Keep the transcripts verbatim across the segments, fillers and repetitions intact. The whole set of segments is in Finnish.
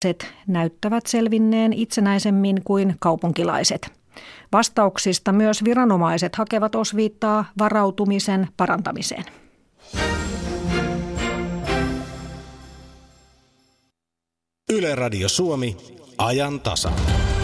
näyttävät selvinneen itsenäisemmin kuin kaupunkilaiset. Vastauksista myös viranomaiset hakevat osviittaa varautumisen parantamiseen. Yle Radio Suomi, ajan tasa.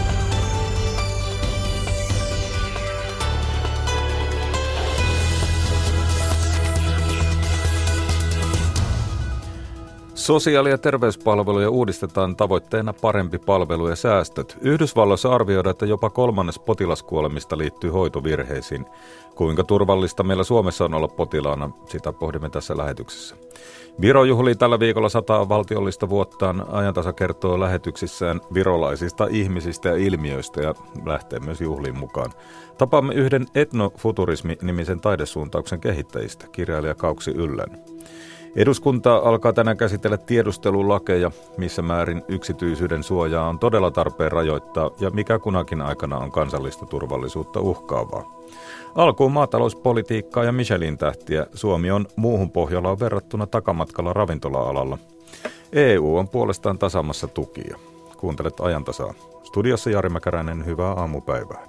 Sosiaali- ja terveyspalveluja uudistetaan tavoitteena parempi palvelu ja säästöt. Yhdysvalloissa arvioidaan, että jopa kolmannes potilaskuolemista liittyy hoitovirheisiin. Kuinka turvallista meillä Suomessa on olla potilaana, sitä pohdimme tässä lähetyksessä. Viro juhlii tällä viikolla sataa valtiollista vuottaan. Ajantasa kertoo lähetyksissään virolaisista ihmisistä ja ilmiöistä ja lähtee myös juhliin mukaan. Tapaamme yhden etnofuturismi-nimisen taidesuuntauksen kehittäjistä, kirjailija Kauksi Yllän. Eduskunta alkaa tänään käsitellä tiedustelulakeja, missä määrin yksityisyyden suojaa on todella tarpeen rajoittaa ja mikä kunakin aikana on kansallista turvallisuutta uhkaavaa. Alkuun maatalouspolitiikkaa ja Michelin-tähtiä. Suomi on muuhun Pohjolaan verrattuna takamatkalla ravintola-alalla. E U on puolestaan tasaamassa tukia. Kuuntelet Ajantasaa. Studiossa Jari Mäkäräinen, hyvää aamupäivää.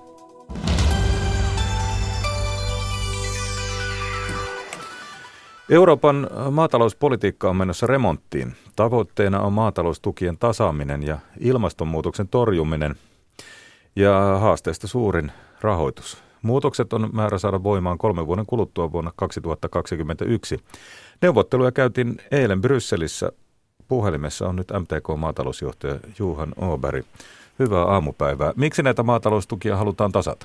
Euroopan maatalouspolitiikka on menossa remonttiin. Tavoitteena on maataloustukien tasaaminen ja ilmastonmuutoksen torjuminen ja haasteesta suurin rahoitus. Muutokset on määrä saada voimaan kolmen vuoden kuluttua vuonna kaksituhattakaksikymmentäyksi. Neuvotteluja käytiin eilen Brysselissä. Puhelimessa on nyt M T K-maatalousjohtaja Johan Åberg. Hyvää aamupäivää. Miksi näitä maataloustukia halutaan tasata?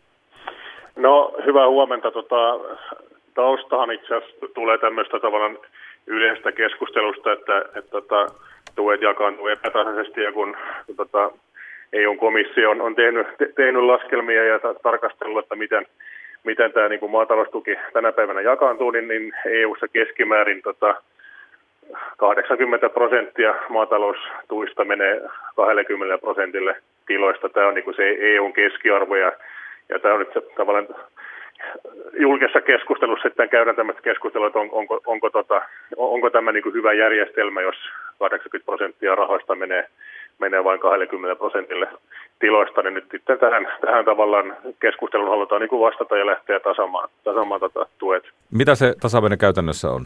No, hyvää huomenta. Tota... Taustahan itse asiassa tulee tämmöistä tavallaan yleistä keskustelusta, että, että, että tuet jakaantuu epätasaisesti ja kun, kun tota, E U-komissio on, on tehnyt, te, tehnyt laskelmia ja ta, tarkastellut, että miten, miten tämä niin kuin maataloustuki tänä päivänä jakaantuu, niin, niin E U:ssa keskimäärin tota, kahdeksankymmentä prosenttia maataloustuista menee kaksikymmentä prosentille tiloista. Tämä on niin kuin se E U:n keskiarvo ja, ja tämä on nyt se tavallaan julkisessa keskustelussa sitten käydään tämmöistä keskustelua, että on, onko, onko, tota, onko tämä niin kuin hyvä järjestelmä, jos kahdeksankymmentä prosenttia rahoista menee, menee vain kaksikymmentä prosentille tiloista, niin nyt sitten tähän, tähän tavallaan keskusteluun halutaan niin kuin vastata ja lähteä tasaamaan, tasaamaan tota tuet. Mitä se tasaaminen käytännössä on?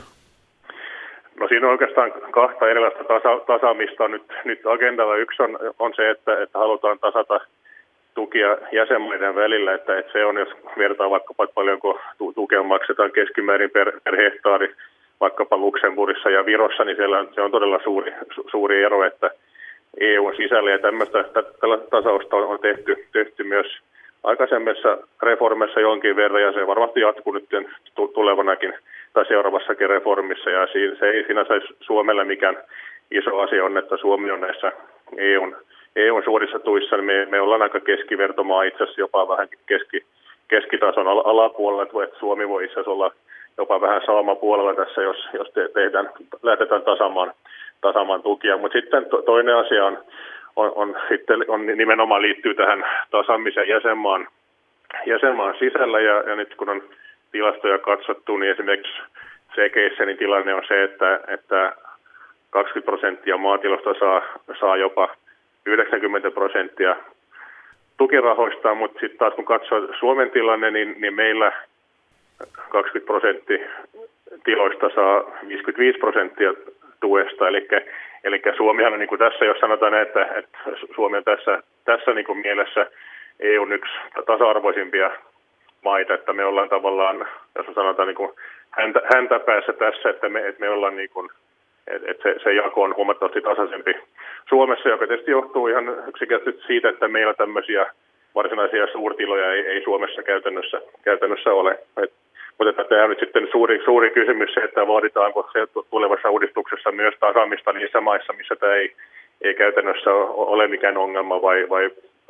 No siinä on oikeastaan kahta erilaista tasa, tasaamista nyt, nyt agendalla. Yksi on, on se, että, että halutaan tasata tukia jäsenmaiden välillä, että, että se on, jos vertaa vaikkapa paljonko tukea maksetaan keskimäärin per, per hehtaari, vaikkapa Luxemburgissa ja Virossa, niin siellä on, se on todella suuri, su, suuri ero, että E U:n sisällä ja tämmöistä tällaista tasausta on, on tehty, tehty myös aikaisemmissa reformissa jonkin verran, ja se varmasti jatkuu nyt tulevanakin tai seuraavassakin reformissa, ja siinä, se ei sinänsä Suomelle mikään iso asia on, että Suomi on näissä E U:n E U:n suurissa tuissa, niin me, me ollaan aika keskivertomaa, itse asiassa jopa vähän keski, keskitason al- alapuolella, että Suomi voi itse asiassa olla jopa vähän saamapuolella tässä, jos, jos te, tehdään, lähdetään tasaamaan, tasaamaan tukia. Mutta sitten to, toinen asia on, on, on, sitten, on nimenomaan liittyy tähän tasaamiseen jäsenmaan, jäsenmaan sisällä, ja, ja nyt kun on tilastoja katsottu, niin esimerkiksi Tsekeissä niin tilanne on se, että, että kaksikymmentä prosenttia maatilosta saa, saa jopa yhdeksänkymmentä prosenttia tukirahoista, mutta sitten taas kun katsoo Suomen tilanne, niin, niin meillä kaksikymmentä prosenttia tiloista saa viisikymmentäviisi prosenttia tuesta. Eli, eli Suomihan on niin kuin tässä, jos sanotaan, että, että Suomi on tässä, tässä niin kuin mielessä E U:n yksi tasa-arvoisimpia maita, että me ollaan tavallaan, jos sanotaan niin kuin häntä, häntä päässä tässä, että me, että me ollaan niin kuin että se, se jako on huomattavasti tasaisempi Suomessa, joka tietysti johtuu ihan yksinkertaisesti siitä, että meillä tämmöisiä varsinaisia suurtiloja ei, ei Suomessa käytännössä, käytännössä ole. Et, mutta tämä on nyt sitten suuri, suuri kysymys se, että vaaditaanko se tulevassa uudistuksessa myös tasaamista niissä maissa, missä tämä ei, ei käytännössä ole mikään ongelma, vai, vai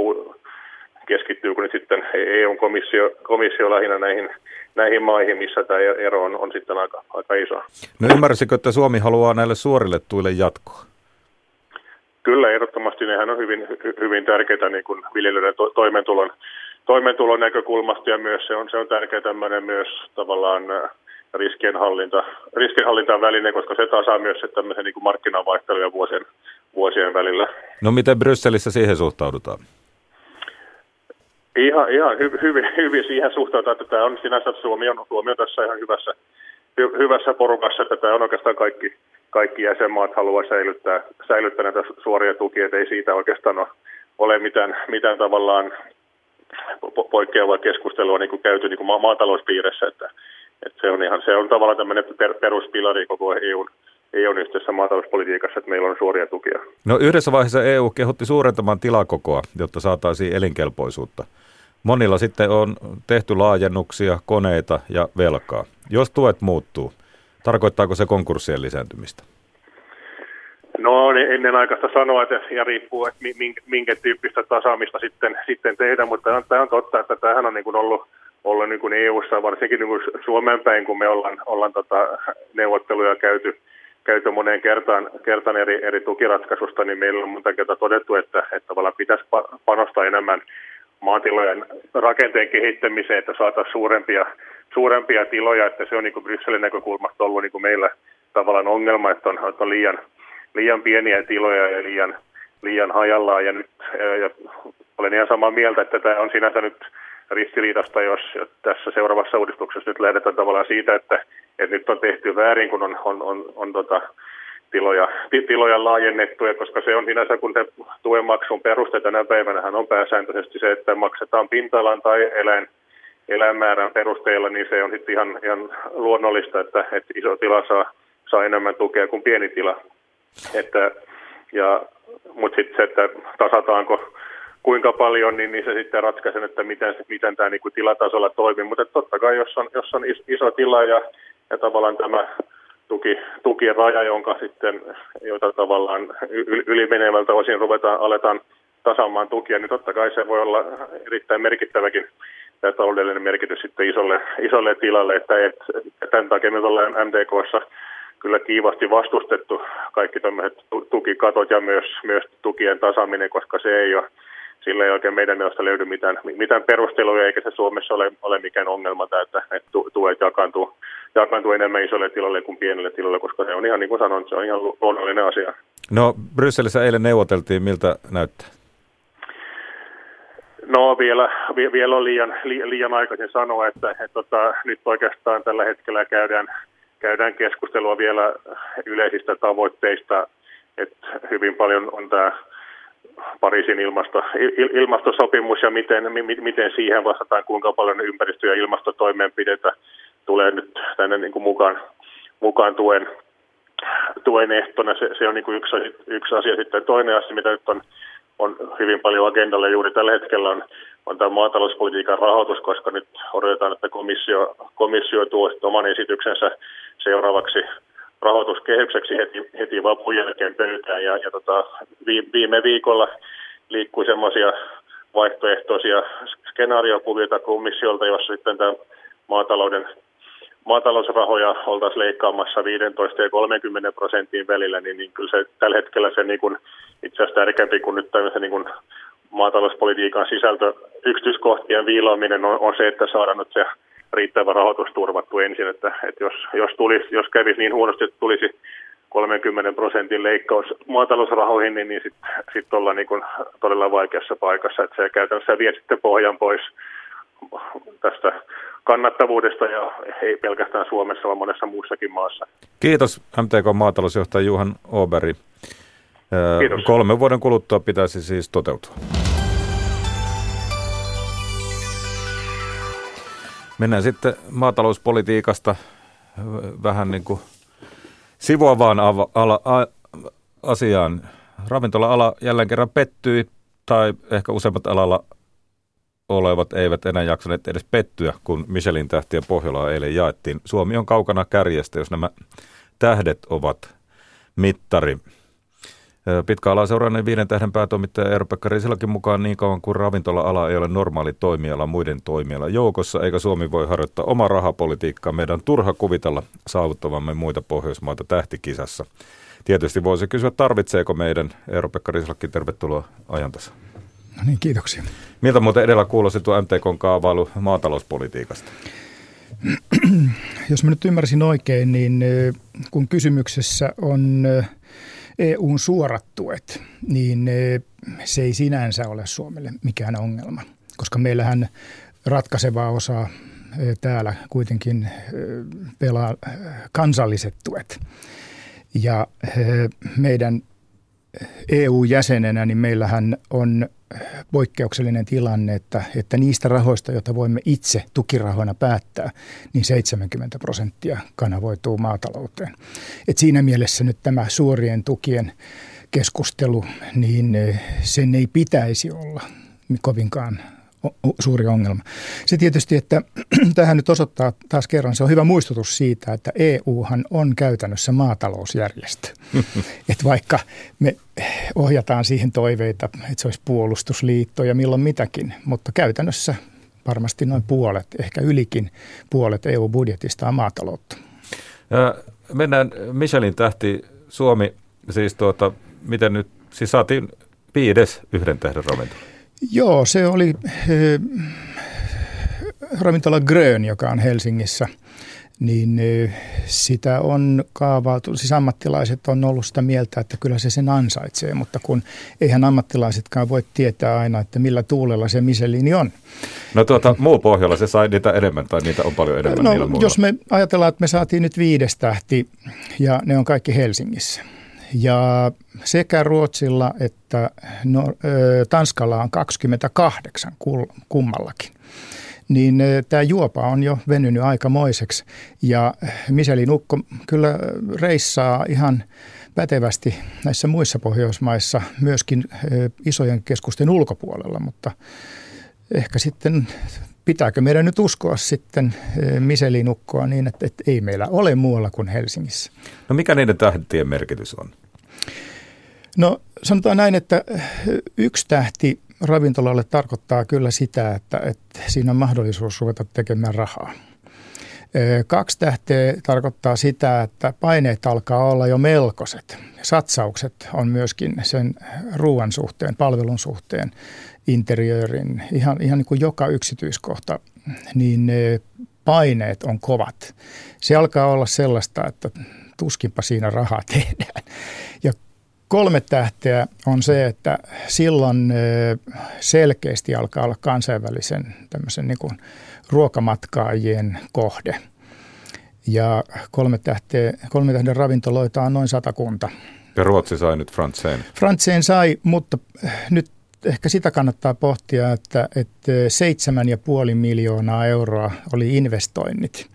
keskittyykö nyt sitten E U-komissio komissio lähinnä näihin, näihin maihin, missä tämä ero on, on sitten aika, aika iso. No ymmärsikö, että Suomi haluaa näille suorille tuille jatkoa? Kyllä, ehdottomasti nehän on hyvin, hyvin tärkeitä niin kuin viljelijöiden to, toimeentulon, toimeentulon näkökulmasta, ja myös se on, se on tärkeä tämmöinen myös tavallaan riskienhallinta, riskienhallintaan väline, koska se tasaa myös tämmöisen niin kuin markkinavaihteluja vuosien, vuosien välillä. No miten Brysselissä siihen suhtaudutaan? Ihan, ihan hy, hyvin, hyvin siihen suhtaudutaan, että tämä on sinänsä Suomi on, Suomi on tässä ihan hyvässä, hy, hyvässä porukassa, että tämä on oikeastaan kaikki, kaikki jäsenmaat haluaa säilyttää, säilyttää näitä suoria tukia, että ei siitä oikeastaan ole, ole mitään, mitään tavallaan poikkeavaa keskustelua niin kuin käyty niin kuin ma- maatalouspiirissä, että, että se on ihan se on tavallaan tämmöinen per, peruspilari koko E U:n E U:n yhteisessä maatalouspolitiikassa, että meillä on suoria tukia. No yhdessä vaiheessa E U kehotti suurentamaan tilakokoa, jotta saataisiin elinkelpoisuutta. Monilla sitten on tehty laajennuksia, koneita ja velkaa. Jos tuet muuttuu, tarkoittaako se konkurssien lisääntymistä? No ennen aikaista sanoa, että ja riippuu, että minkä tyyppistä tasaamista sitten, sitten tehdään, mutta tämä on totta, että tämähän on niin kuin ollut, ollut niin kuin E U:ssa, varsinkin niin kuin Suomen päin, kun me ollaan, ollaan tota neuvotteluja käyty, käyty moneen kertaan, kertaan eri, eri tukiratkaisusta, niin meillä on monta kertaa todettu, että, että tavallaan pitäisi panostaa enemmän maatilojen rakenteen kehittämiseen, että saataisiin suurempia, suurempia tiloja, että se on niin kuin Brysselin näkökulmasta ollut niin kuin meillä tavallaan ongelma, että on, että on liian, liian pieniä tiloja ja liian, liian hajallaan. Ja nyt ja olen ihan samaa mieltä, että tämä on sinänsä nyt ristiriitasta, jos tässä seuraavassa uudistuksessa nyt lähdetään tavallaan siitä, että, että nyt on tehty väärin, kun on, on, on, on tota, tiloja, tiloja laajennettuja, koska se on sinänsä, kun se tuen maksun peruste tänä päivänä on pääsääntöisesti se, että maksetaan pinta-alan tai eläin, eläinmäärän perusteella, niin se on sitten ihan, ihan luonnollista, että, että iso tila saa, saa enemmän tukea kuin pieni tila. Että, ja, mutta sitten se, että tasataanko kuinka paljon, niin, niin se sitten ratkaisen, että miten, miten tämä niin kuin tilatasolla toimii. Mutta totta kai, jos on, jos on iso tila ja, ja tavallaan tämä tuki, tukiraja, jonka sitten, jota tavallaan ylimenevältä osin ruvetaan, aletaan tasaamaan tukia, niin totta kai se voi olla erittäin merkittäväkin tämä taloudellinen merkitys sitten isolle, isolle tilalle. Että, et, tämän takia me ollaan M D K:ssa kyllä kiivasti vastustettu kaikki tämmöiset tukikatot ja myös, myös tukien tasaaminen, koska se ei ole, sillä ei oikein meidän mielestä löydy mitään, mitään perusteluja, eikä se Suomessa ole, ole mikään ongelma, että, että tuet jakaantuu, jakaantuu enemmän isolle tilalle kuin pienelle tilalle, koska se on ihan niin kuin sanoin, se on ihan luonnollinen asia. No Brysselissä eilen neuvoteltiin, miltä näyttää? No vielä, vielä on liian, liian aikaisin sanoa, että, että, että nyt oikeastaan tällä hetkellä käydään Käydään keskustelua vielä yleisistä tavoitteista, että hyvin paljon on tämä Pariisin ilmasto, ilmastosopimus ja miten, miten siihen vastataan, kuinka paljon ympäristö- ja ilmastotoimenpiteitä tulee nyt tänne niin kuin mukaan, mukaan tuen, tuen ehtona. Se, se on niin kuin yksi, yksi asia. Sitten toinen asia, mitä nyt on, on hyvin paljon agendalla juuri tällä hetkellä, on, on tämä maatalouspolitiikan rahoitus, koska nyt odotetaan, että komissio, komissio tuo oman esityksensä seuraavaksi rahoituskehykseksi heti, heti vapun jälkeen pöytään. Ja, ja tota, viime viikolla liikkui semmoisia vaihtoehtoisia skenaariokuvioita komissiolta, jossa sitten tämä maatalouden, maatalousrahoja oltaisiin leikkaamassa viisitoista ja kolmekymmentä prosentin välillä, niin, niin kyllä se tällä hetkellä se niin kuin, itse asiassa tärkeämpi kuin nyt tämmöisen niin kuin maatalouspolitiikan sisältö yksityiskohtien viilaaminen on, on se, että saadaan nyt se riittävä rahoitus turvattu ensin, että, että jos, jos, tulisi, jos kävisi niin huonosti, että tulisi kolmenkymmenen prosentin leikkaus maatalousrahoihin, niin, niin sitten sit ollaan niin kuin todella vaikeassa paikassa, että se käytännössä vie sitten pohjan pois tästä kannattavuudesta ja ei pelkästään Suomessa, vaan monessa muussakin maassa. Kiitos M T K-maatalousjohtaja Johan Åberg. Kiitos. Kolmen vuoden kuluttua pitäisi siis toteutua. Mennään sitten maatalouspolitiikasta vähän niin kuin sivuavaan ava- ala- a- asiaan. Ravintola-ala jälleen kerran pettyi, tai ehkä useimmat alalla olevat eivät enää jaksaneet edes pettyä, kun Michelin tähtiä Pohjolaa eilen jaettiin. Suomi on kaukana kärjestä, jos nämä tähdet ovat mittari. Pitkä-alaa seuranneen viiden tähden päätoimittaja Eero-Pekka Risilakin mukaan niin kauan kuin ravintola-ala ei ole normaali toimiala muiden toimialan joukossa, eikä Suomi voi harjoittaa omaa rahapolitiikkaa. Meidän on turha kuvitella saavuttavamme muita Pohjoismaita tähtikisassa. Tietysti voisi kysyä, tarvitseeko meidän Eero-Pekka Risilakin, tervetuloa Ajantasaan. No niin, kiitoksia. Miltä muuten edellä kuulosti tuo M T K:n kaavailu maatalouspolitiikasta? Jos mä nyt ymmärsin oikein, niin kun kysymyksessä on E U:n suorat tuet, niin se ei sinänsä ole Suomelle mikään ongelma, koska meillähän ratkaisevaa osaa täällä kuitenkin pelaa kansalliset tuet. Ja meidän E U-jäsenenä niin meillähän on poikkeuksellinen tilanne, että, että niistä rahoista, joita voimme itse tukirahoina päättää, niin seitsemänkymmentä prosenttia kanavoituu maatalouteen. Et siinä mielessä nyt tämä suorien tukien keskustelu, niin sen ei pitäisi olla kovinkaan suuri ongelma. Se tietysti, että tähän nyt osoittaa taas kerran, se on hyvä muistutus siitä, että E Uhan on käytännössä maatalousjärjestö. Että vaikka me ohjataan siihen toiveita, että se olisi puolustusliitto ja milloin mitäkin, mutta käytännössä varmasti noin puolet, ehkä ylikin puolet E U-budjetista on maataloutta. Ja mennään Michelin tähti Suomi, siis tuota, miten nyt, siis saatiin viides yhden tähden ravintola. Joo, se oli äh, ravintola Grön, joka on Helsingissä, niin äh, sitä on kaavailtu, siis ammattilaiset on ollut sitä mieltä, että kyllä se sen ansaitsee, mutta kun eihän ammattilaisetkaan voi tietää aina, että millä tuulella se Michelin on. No tuota, muu Pohjola, se sai niitä enemmän tai niitä on paljon enemmän no, niillä muulla. Jos me ajatellaan, että me saatiin nyt viides tähti ja ne on kaikki Helsingissä. Ja sekä Ruotsilla että no, Tanskalla on kaksikymmentäkahdeksan kummallakin. Niin tämä juopa on jo venynyt aikamoiseksi ja Michelin ukko kyllä reissaa ihan pätevästi näissä muissa Pohjoismaissa myöskin isojen keskusten ulkopuolella, mutta ehkä sitten pitääkö meidän nyt uskoa sitten Michelin ukkoa niin, että, että ei meillä ole muualla kuin Helsingissä. No mikä niiden tähtien merkitys on? No sanotaan näin, että yksi tähti ravintolalle tarkoittaa kyllä sitä, että, että siinä on mahdollisuus ruveta tekemään rahaa. Kaksi tähteä tarkoittaa sitä, että paineet alkaa olla jo melkoiset. Satsaukset on myöskin sen ruoan suhteen, palvelun suhteen, interiöörin, ihan, ihan niin kuin joka yksityiskohta, niin paineet on kovat. Se alkaa olla sellaista, että tuskinpa siinä rahaa tehdään. Ja kolme tähteä on se, että silloin selkeästi alkaa olla kansainvälisen tämmöisen niin kuin ruokamatkaajien kohde. Ja kolme, tähteä, kolme tähden ravintoloita on noin satakunta. Ja Ruotsi sai nyt Frantzén. Frantzén sai, mutta nyt ehkä sitä kannattaa pohtia, että, että seitsemän ja puoli miljoonaa euroa oli investoinnit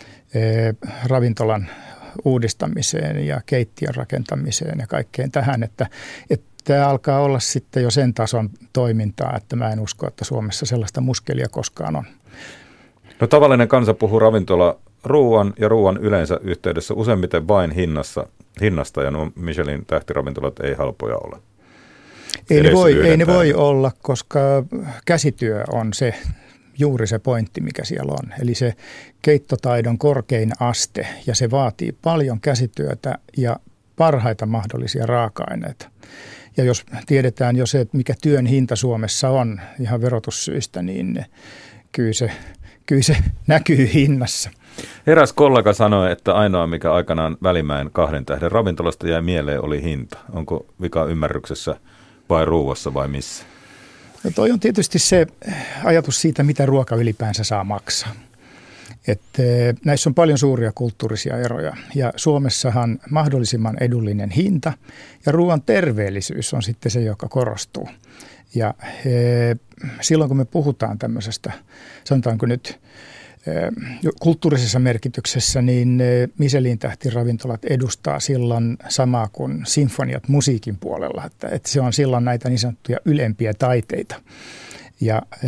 ravintolan uudistamiseen ja keittiön rakentamiseen ja kaikkeen tähän, että, että tämä alkaa olla sitten jo sen tason toimintaa, että mä en usko, että Suomessa sellaista muskelia koskaan on. No tavallinen kansa puhuu ravintola ruoan ja ruoan yleensä yhteydessä useimmiten vain hinnassa, hinnasta ja nuo Michelin tähtiravintolat ei halpoja ole. Ei ne, voi, ei ne voi olla, koska käsityö on se juuri se pointti, mikä siellä on. Eli se keittotaidon korkein aste ja se vaatii paljon käsityötä ja parhaita mahdollisia raaka-aineita. Ja jos tiedetään jo se, että mikä työn hinta Suomessa on ihan verotussyistä, niin kyllä se, kyllä se näkyy hinnassa. Eräs kollega sanoi, että ainoa mikä aikanaan Välimäen kahden tähden ravintolasta jäi mieleen oli hinta. Onko vika ymmärryksessä vai ruuassa vai missä? No toi on tietysti se ajatus siitä, mitä ruoka ylipäänsä saa maksaa. Että näissä on paljon suuria kulttuurisia eroja ja Suomessahan mahdollisimman edullinen hinta ja ruoan terveellisyys on sitten se, joka korostuu. Ja e, silloin kun me puhutaan tämmöisestä, sanotaanko nyt e, kulttuurisessa merkityksessä, niin e, Michelin tähtiravintolat edustaa silloin samaa kuin sinfoniat musiikin puolella, että, että se on silloin näitä niin sanottuja ylempiä taiteita. Ja e,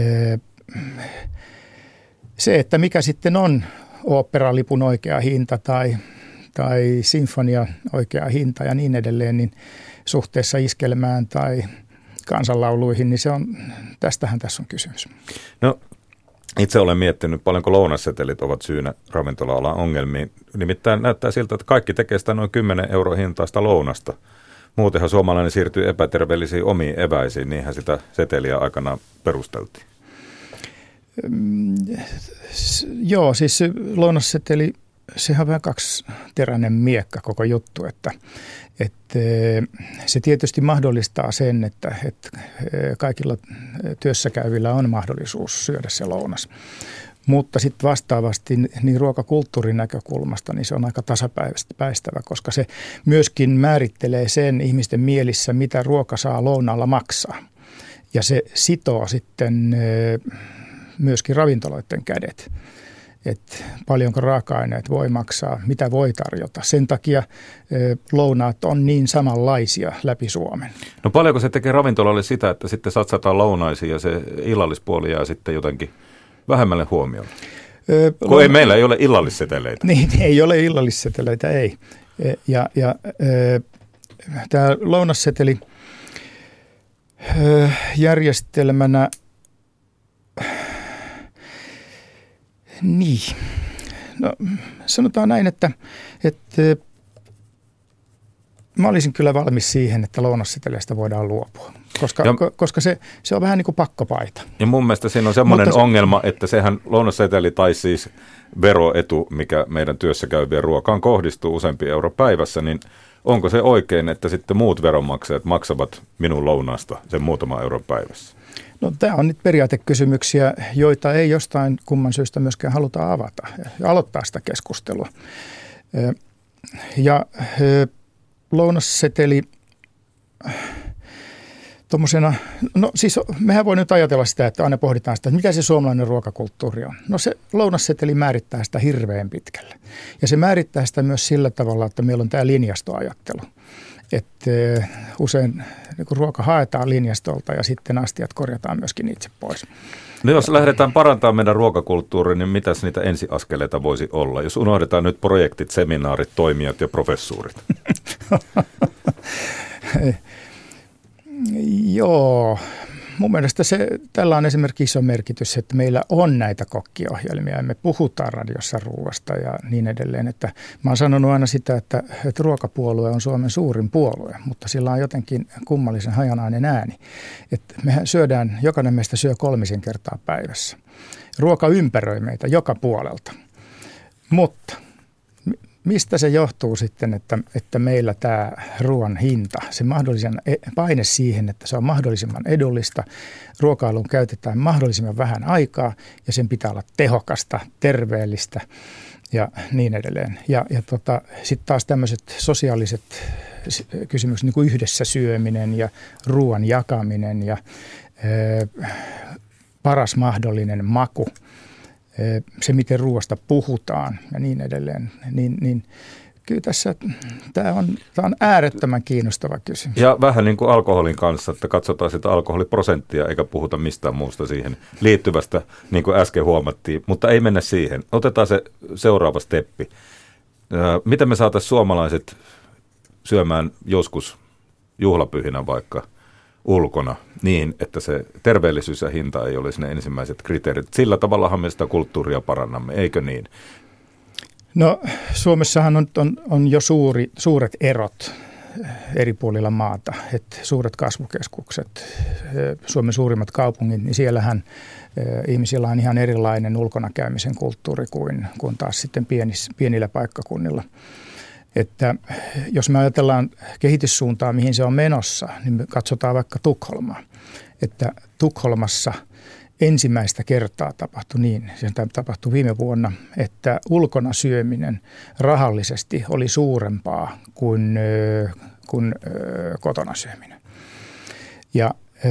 se, että mikä sitten on oopperalipun oikea hinta tai, tai sinfonia oikea hinta ja niin edelleen, niin suhteessa iskelmään tai kansanlauluihin, niin se on, tästähän tässä on kysymys. No itse olen miettinyt, paljonko lounassetelit ovat syynä ravintola-alan ongelmiin. Nimittäin näyttää siltä, että kaikki tekee sitä noin kymmenen euroa hintaista lounasta. Muutenhan suomalainen siirtyy epäterveellisiin omiin eväisiin, niinhän sitä seteliä aikanaan perusteltiin. Joo, siis lounasseteli sehän on vähän kaksiteräinen miekka koko juttu, että, että se tietysti mahdollistaa sen, että, että kaikilla työssäkäyvillä on mahdollisuus syödä se lounas. Mutta sitten vastaavasti niin ruokakulttuurin näkökulmasta niin se on aika tasapäistävä, koska se myöskin määrittelee sen ihmisten mielissä, mitä ruoka saa lounaalla maksaa. Ja se sitoo sitten myöskin ravintoloiden kädet, että paljonko raaka-aineet voi maksaa, mitä voi tarjota. Sen takia lounaat on niin samanlaisia läpi Suomen. No paljonko se tekee ravintolalle sitä, että sitten satsataan lounaisiin ja se illallispuoli jää sitten jotenkin vähemmälle huomioon? Öö, Kun louna... ei, meillä ei ole illallisseteleitä. Niin, ei ole illallisseteleitä, ei. Ja, ja tämä lounasseteli järjestelmänä, niin, no sanotaan näin, että, että mä olisin kyllä valmis siihen, että lounasseteleistä voidaan luopua, koska, ja, koska se, se on vähän niin kuin pakkopaita. Ja mun mielestä siinä on semmoinen Mutta, ongelma, että sehän lounasseteli tai siis veroetu, mikä meidän työssä käyvien ruokaan kohdistuu useampi euro päivässä, niin onko se oikein, että sitten muut veronmaksajat maksavat minun lounaasta sen muutama euro päivässä? No tämä on nyt periaatekysymyksiä, joita ei jostain kumman syystä myöskään haluta avata ja aloittaa sitä keskustelua. Ja lounasseteli tuommoisena, no siis mehän voi nyt ajatella sitä, että aina pohditaan sitä, että mitä se suomalainen ruokakulttuuri on. No se lounasseteli määrittää sitä hirveän pitkälle. Ja se määrittää sitä myös sillä tavalla, että meillä on tämä linjastoajattelu. Että usein niin kun ruoka haetaan linjastolta ja sitten astiat korjataan myöskin itse pois. No jos lähdetään parantamaan meidän ruokakulttuuria, niin mitäs niitä ensiaskeleita voisi olla? Jos unohdetaan nyt projektit, seminaarit, toimijat ja professuurit. Joo, mun mielestä se, tällä on esimerkiksi iso merkitys, että meillä on näitä kokkiohjelmia ja me puhutaan radiossa ruuasta ja niin edelleen. Että mä oon sanonut aina sitä, että, että ruokapuolue on Suomen suurin puolue, mutta sillä on jotenkin kummallisen hajanainen ääni. Että mehän syödään, jokainen meistä syö kolmisen kertaa päivässä. Ruoka ympäröi meitä joka puolelta, mutta mistä se johtuu sitten, että, että meillä tämä ruoan hinta, se mahdollisen paine siihen, että se on mahdollisimman edullista, ruokailuun käytetään mahdollisimman vähän aikaa ja sen pitää olla tehokasta, terveellistä ja niin edelleen. Ja, ja tota, sitten taas tämmöiset sosiaaliset kysymykset, niin kuin yhdessä syöminen ja ruoan jakaminen ja ö, paras mahdollinen maku. Se, miten ruoasta puhutaan ja niin edelleen, niin, niin kyllä tässä tämä on, tämä on äärettömän kiinnostava kysymys. Ja vähän niin kuin alkoholin kanssa, että katsotaan sitä alkoholiprosenttia eikä puhuta mistään muusta siihen liittyvästä, niin kuin äsken huomattiin, mutta ei mennä siihen. Otetaan se seuraava steppi. Miten me saataisiin suomalaiset syömään joskus juhlapyhinä vaikka ulkona niin, että se terveellisyys ja hinta ei olisi ne ensimmäiset kriteerit. Sillä tavallahan me sitä kulttuuria parannamme, eikö niin? No Suomessahan on, on, on jo suuri, suuret erot eri puolilla maata. Et suuret kasvukeskukset, Suomen suurimmat kaupungit, niin siellähän ihmisillä on ihan erilainen ulkona käymisen kulttuuri kuin, kuin taas sitten pienis, pienillä paikkakunnilla. Että jos me ajatellaan kehityssuuntaa, mihin se on menossa, niin me katsotaan vaikka Tukholmaa. Että Tukholmassa ensimmäistä kertaa tapahtui niin, se tapahtui viime vuonna, että ulkona syöminen rahallisesti oli suurempaa kuin, kuin kotona syöminen. Ja,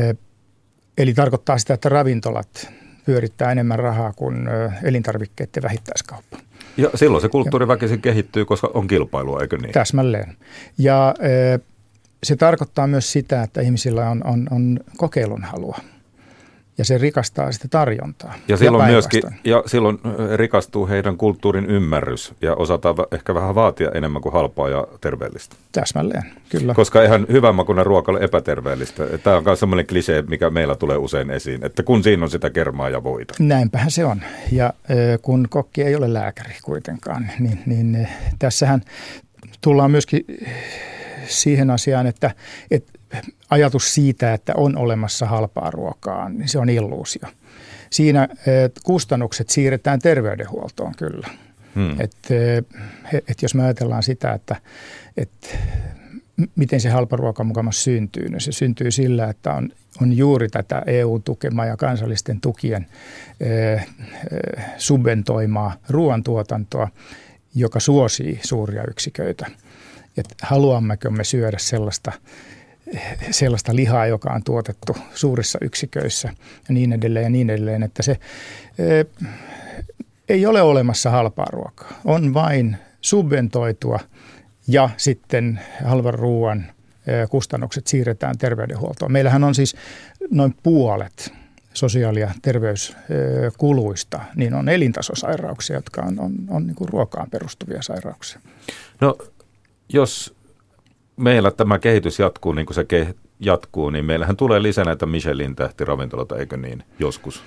eli tarkoittaa sitä, että ravintolat pyörittää enemmän rahaa kuin elintarvikkeiden vähittäiskauppa. Ja silloin se kulttuuri väkisin kehittyy, koska on kilpailua, eikö niin? Täsmälleen. Ja e, se tarkoittaa myös sitä, että ihmisillä on, on, on kokeilun halua. Ja se rikastaa sitä tarjontaa. Ja silloin, myöskin, ja silloin rikastuu heidän kulttuurin ymmärrys ja osataan ehkä vähän vaatia enemmän kuin halpaa ja terveellistä. Täsmälleen, kyllä. Koska ihan hyvänmakuinen ruoka on epäterveellistä. Tämä on myös sellainen klisee, mikä meillä tulee usein esiin, että kun siinä on sitä kermaa ja voita. Näinpähän se on. Ja kun kokki ei ole lääkäri kuitenkaan, niin, niin tässähän tullaan myöskin siihen asiaan, että, että ajatus siitä, että on olemassa halpaa ruokaa, niin se on illuusio. Siinä kustannukset siirretään terveydenhuoltoon kyllä. Hmm. Että et jos me ajatellaan sitä, että et miten se halpa ruoka mukamassa syntyy, niin se syntyy sillä, että on, on juuri tätä E U-tukemaa ja kansallisten tukien e, e, subventoimaa ruoantuotantoa, joka suosii suuria yksiköitä. Et haluammeko me syödä sellaista, sellaista lihaa, joka on tuotettu suurissa yksiköissä ja niin edelleen ja niin edelleen, että se e, ei ole olemassa halpaa ruokaa. On vain subventoitua ja sitten halvan ruoan kustannukset siirretään terveydenhuoltoon. Meillähän on siis noin puolet sosiaali- ja terveyskuluista, niin on elintasosairauksia, jotka on, on, on niin kuin ruokaan perustuvia sairauksia. No jos meillä tämä kehitys jatkuu niin kuin se ke- jatkuu, niin meillähän tulee lisää näitä Michelin-tähtiravintoloita, eikö niin, joskus?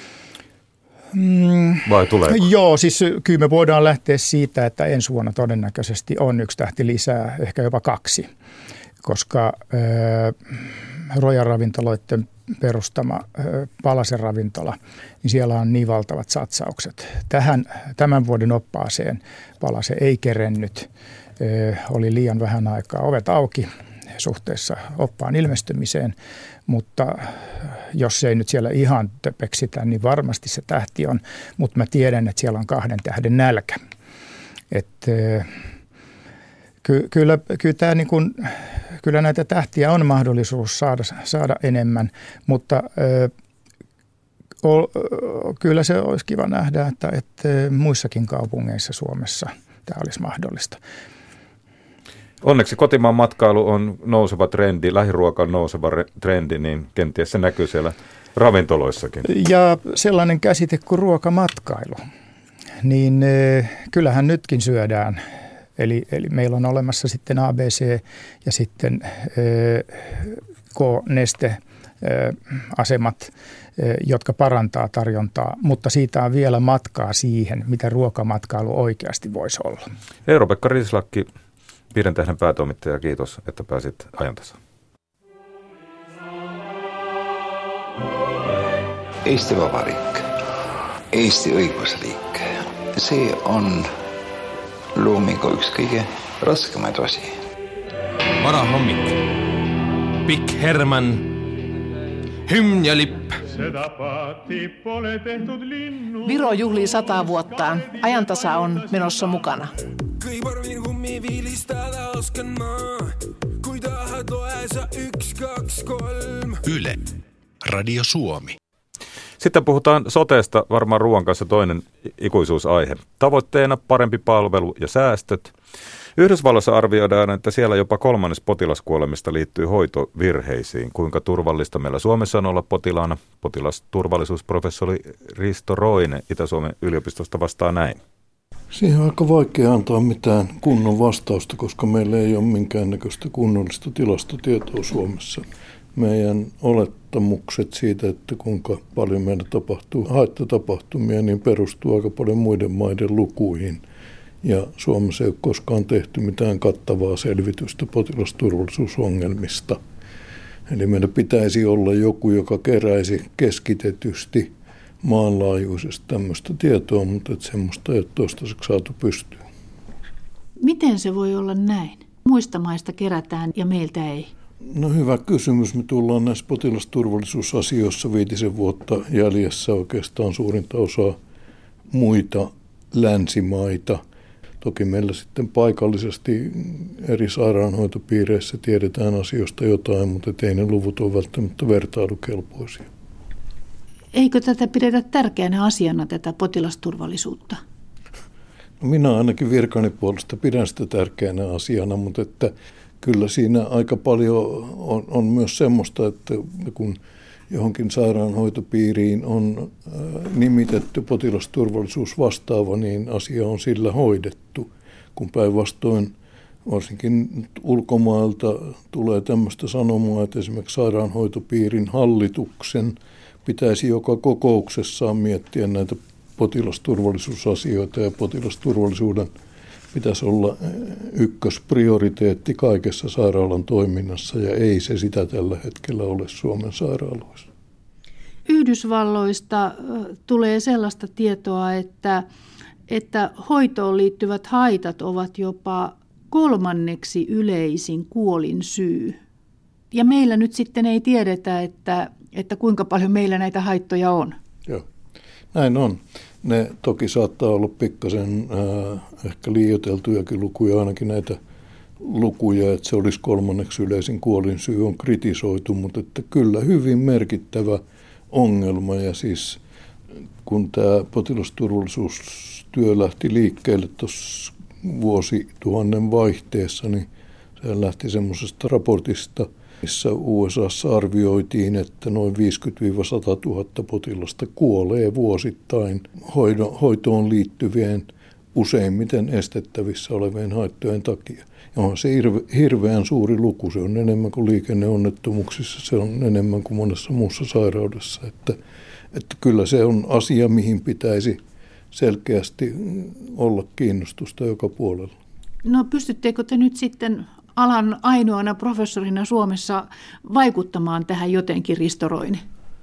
Mm, Vai tuleeko? Joo, siis kyllä me voidaan lähteä siitä, että ensi vuonna todennäköisesti on yksi tähti lisää, ehkä jopa kaksi, koska äh, Roja-ravintoloiden perustama äh, Palasen ravintola, niin siellä on niin valtavat satsaukset. Tähän, tämän vuoden oppaaseen Palase ei kerennyt, äh, oli liian vähän aikaa ovet auki suhteessa oppaan ilmestymiseen, mutta jos ei nyt siellä ihan töpeksitä, niin varmasti se tähti on, mutta mä tiedän, että siellä on kahden tähden nälkä. Että ky, kyllä, kyllä, tämä niin kuin, kyllä näitä tähtiä on mahdollisuus saada, saada enemmän, mutta ö, o, kyllä se olisi kiva nähdä, että, että muissakin kaupungeissa Suomessa tämä olisi mahdollista. Onneksi kotimaan matkailu on nouseva trendi, lähiruoka on nouseva trendi, niin kenties se näkyy siellä ravintoloissakin. Ja sellainen käsite kuin ruokamatkailu, niin e, kyllähän nytkin syödään. Eli, eli meillä on olemassa sitten A B C ja sitten e, K-neste-asemat, e, jotka parantaa tarjontaa, mutta siitä on vielä matkaa siihen, mitä ruokamatkailu oikeasti voisi olla. Eero-Pekka Rislakki, Viiden tähden päätoimittaja, kiitos, että pääsit ajantasaan. Eesti Vabariik, Eesti õigusriik, see on loomingu üks kõige raskemaid osi. Varahommik, pikk Herman, hymn ja lipp. Viro juhlii sataa vuottaan. Ajantasa on menossa mukana. Yle, Radio Suomi. Sitten puhutaan soteesta, varmaan ruoan kanssa toinen ikuisuusaihe. Tavoitteena parempi palvelu ja säästöt. Yhdysvalloissa arvioidaan, että siellä jopa kolmannes potilaskuolemista liittyy hoitovirheisiin. Kuinka turvallista meillä Suomessa on olla potilaana? Potilasturvallisuusprofessori Risto Roine Itä-Suomen yliopistosta vastaa näin. Siihen on aika vaikea antaa mitään kunnon vastausta, koska meillä ei ole minkäännäköistä kunnollista tilastotietoa Suomessa. Meidän olettamukset siitä, että kuinka paljon meillä tapahtuu haittatapahtumia, niin perustuu aika paljon muiden maiden lukuihin. Ja Suomessa ei ole koskaan tehty mitään kattavaa selvitystä potilasturvallisuusongelmista. Eli meillä pitäisi olla joku, joka keräisi keskitetysti maanlaajuisesti tämmöistä tietoa, mutta että semmoista ei ole toistaiseksi saatu pystyyn. Miten se voi olla näin? Muista maista kerätään ja meiltä ei. No hyvä kysymys. Me tullaan näissä potilasturvallisuusasioissa viitisen vuotta jäljessä oikeastaan suurinta osaa muita länsimaita. Toki meillä sitten paikallisesti eri sairaanhoitopiireissä tiedetään asioista jotain, mutta ei ne luvut ole välttämättä vertailukelpoisia. Eikö tätä pidetä tärkeänä asiana, tätä potilasturvallisuutta? No minä ainakin virkani puolesta pidän sitä tärkeänä asiana, mutta että kyllä siinä aika paljon on, on myös semmoista, että kun johonkin sairaanhoitopiiriin on nimitetty potilasturvallisuusvastaava, niin asia on sillä hoidettu. Kun päinvastoin varsinkin ulkomailta tulee tämmöistä sanomaa, että esimerkiksi sairaanhoitopiirin hallituksen pitäisi joka kokouksessaan miettiä näitä potilasturvallisuusasioita ja potilasturvallisuuden pitäisi olla ykkösprioriteetti kaikessa sairaalan toiminnassa ja ei se sitä tällä hetkellä ole Suomen sairaaloissa. Yhdysvalloista tulee sellaista tietoa, että että hoitoon liittyvät haitat ovat jopa kolmanneksi yleisin kuolinsyy. Ja meillä nyt sitten ei tiedetä, että, että kuinka paljon meillä näitä haittoja on. Joo, näin on. Ne toki saattaa olla pikkasen äh, ehkä liioiteltujakin lukuja, ainakin näitä lukuja, että se olisi kolmanneksi yleisin kuolinsyy on kritisoitu, mutta että kyllä hyvin merkittävä ongelma. Ja siis kun tämä potilasturvallisuustyö lähti liikkeelle tuossa vuosituhannen vaihteessa, niin se lähti semmoisesta raportista, missä U S A:ssa arvioitiin, että noin viisikymmentä sata tuhatta potilasta kuolee vuosittain hoitoon liittyvien useimmiten estettävissä olevien haittojen takia. Ja on se hirveän suuri luku, se on enemmän kuin liikenneonnettomuuksissa, se on enemmän kuin monessa muussa sairaudessa. Että, että kyllä se on asia, mihin pitäisi selkeästi olla kiinnostusta joka puolella. No pystyttekö te nyt sitten alan ainoana professorina Suomessa vaikuttamaan tähän jotenkin, Risto Roine?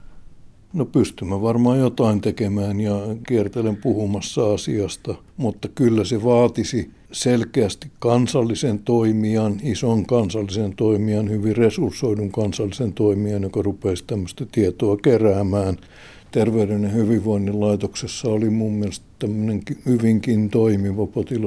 No pystymme varmaan jotain tekemään ja kiertelen puhumassa asiasta, mutta kyllä se vaatisi selkeästi kansallisen toimijan, ison kansallisen toimijan, hyvin resurssoidun kansallisen toimijan, joka rupeaisi tämmöistä tietoa keräämään. Terveyden ja hyvinvoinnin laitoksessa oli mun mielestä tämmöinen hyvinkin toimiva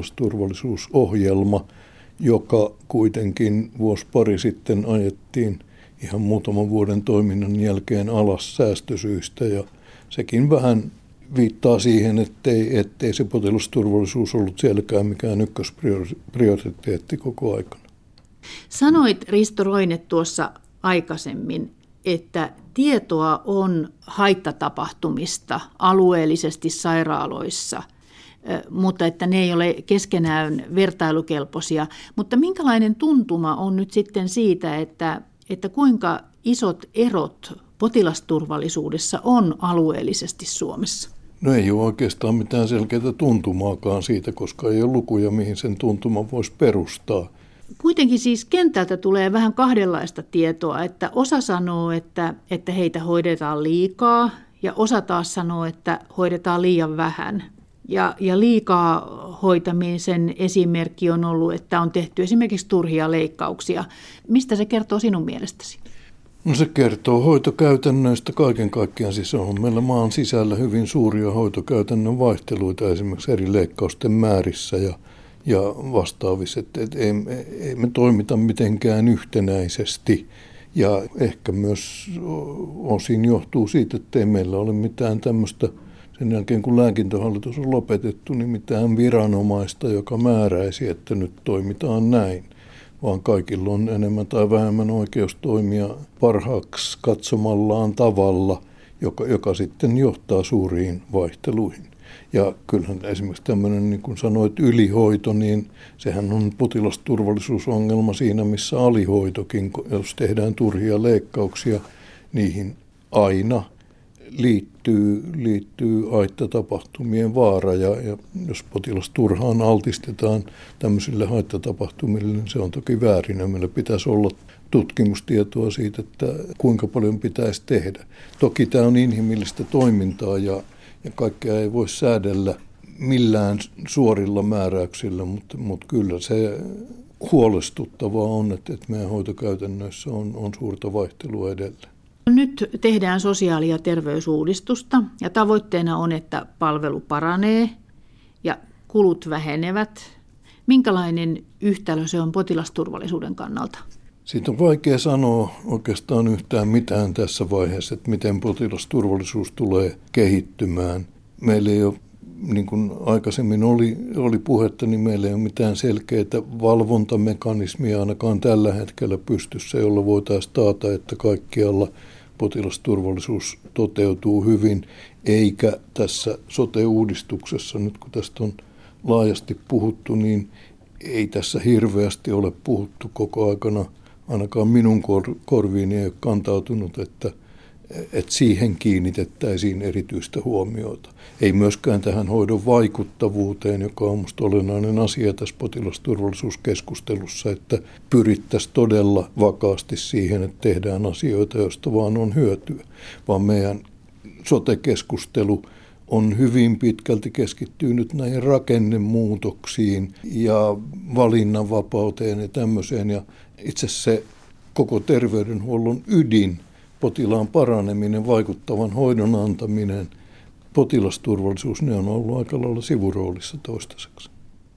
potilasturvallisuusohjelma, joka kuitenkin vuosi pari sitten ajettiin ihan muutaman vuoden toiminnan jälkeen alas säästösyistä, ja sekin vähän viittaa siihen, ettei, ettei se potilasturvallisuus ollut sielläkään mikään ykkösprioriteetti koko aikana. Sanoit, Risto Roine, tuossa aikaisemmin, että tietoa on haittatapahtumista alueellisesti sairaaloissa, mutta että ne ei ole keskenään vertailukelpoisia. Mutta minkälainen tuntuma on nyt sitten siitä, että, että kuinka isot erot potilasturvallisuudessa on alueellisesti Suomessa? No ei ole oikeastaan mitään selkeää tuntumaakaan siitä, koska ei ole lukuja, mihin sen tuntuman voisi perustaa. Kuitenkin siis kentältä tulee vähän kahdenlaista tietoa, että osa sanoo, että, että heitä hoidetaan liikaa ja osa taas sanoo, että hoidetaan liian vähän. Ja, ja liikaa hoitamisen esimerkki on ollut, että on tehty esimerkiksi turhia leikkauksia. Mistä se kertoo sinun mielestäsi? No se kertoo hoitokäytännöistä kaiken kaikkiaan. Siis on meillä maan sisällä hyvin suuria hoitokäytännön vaihteluita esimerkiksi eri leikkausten määrissä ja, ja vastaavissa. Että et ei, ei me toimita mitenkään yhtenäisesti. Ja ehkä myös osin johtuu siitä, että ei meillä ole mitään tämmöistä, sen jälkeen kun lääkintöhallitus on lopetettu, niin mitään viranomaista, joka määräisi, että nyt toimitaan näin, vaan kaikilla on enemmän tai vähemmän oikeus toimia parhaaksi katsomallaan tavalla, joka, joka sitten johtaa suuriin vaihteluihin. Ja kyllähän esimerkiksi tämmöinen, niin kuin sanoit, ylihoito, niin sehän on potilasturvallisuusongelma siinä, missä alihoitokin, jos tehdään turhia leikkauksia, niihin aina liittyy, liittyy haittatapahtumien vaara, ja, ja jos potilas turhaan altistetaan tämmöisille haittatapahtumille, niin se on toki väärin, ja meillä pitäisi olla tutkimustietoa siitä, että kuinka paljon pitäisi tehdä. Toki tämä on inhimillistä toimintaa, ja, ja kaikkea ei voi säädellä millään suorilla määräyksillä, mutta, mutta kyllä se huolestuttavaa on, että, että meidän hoitokäytännöissä on, on suurta vaihtelua edelleen. Nyt tehdään sosiaali- ja terveysuudistusta ja tavoitteena on, että palvelu paranee ja kulut vähenevät. Minkälainen yhtälö se on potilasturvallisuuden kannalta? Siitä on vaikea sanoa oikeastaan yhtään mitään tässä vaiheessa, että miten potilasturvallisuus tulee kehittymään. Meillä ei ole, niin kuin aikaisemmin oli, oli puhetta, niin meillä ei ole mitään selkeää valvontamekanismia ainakaan tällä hetkellä pystyssä, jolla voitaisiin taata, että kaikkialla potilasturvallisuus toteutuu hyvin, eikä tässä sote-uudistuksessa, nyt kun tästä on laajasti puhuttu, niin ei tässä hirveästi ole puhuttu koko aikana, ainakaan minun korviin ei ole kantautunut, että, että siihen kiinnitettäisiin erityistä huomiota. Ei myöskään tähän hoidon vaikuttavuuteen, joka on minusta olennainen asia tässä potilasturvallisuuskeskustelussa, että pyrittäisiin todella vakaasti siihen, että tehdään asioita, joista vaan on hyötyä. Vaan meidän sote-keskustelu on hyvin pitkälti keskittynyt näihin rakennemuutoksiin ja valinnanvapauteen ja tämmöiseen. Ja itse se koko terveydenhuollon ydin, potilaan paraneminen, vaikuttavan hoidon antaminen, potilasturvallisuus, ne on ollut aika lailla sivuroolissa toistaiseksi.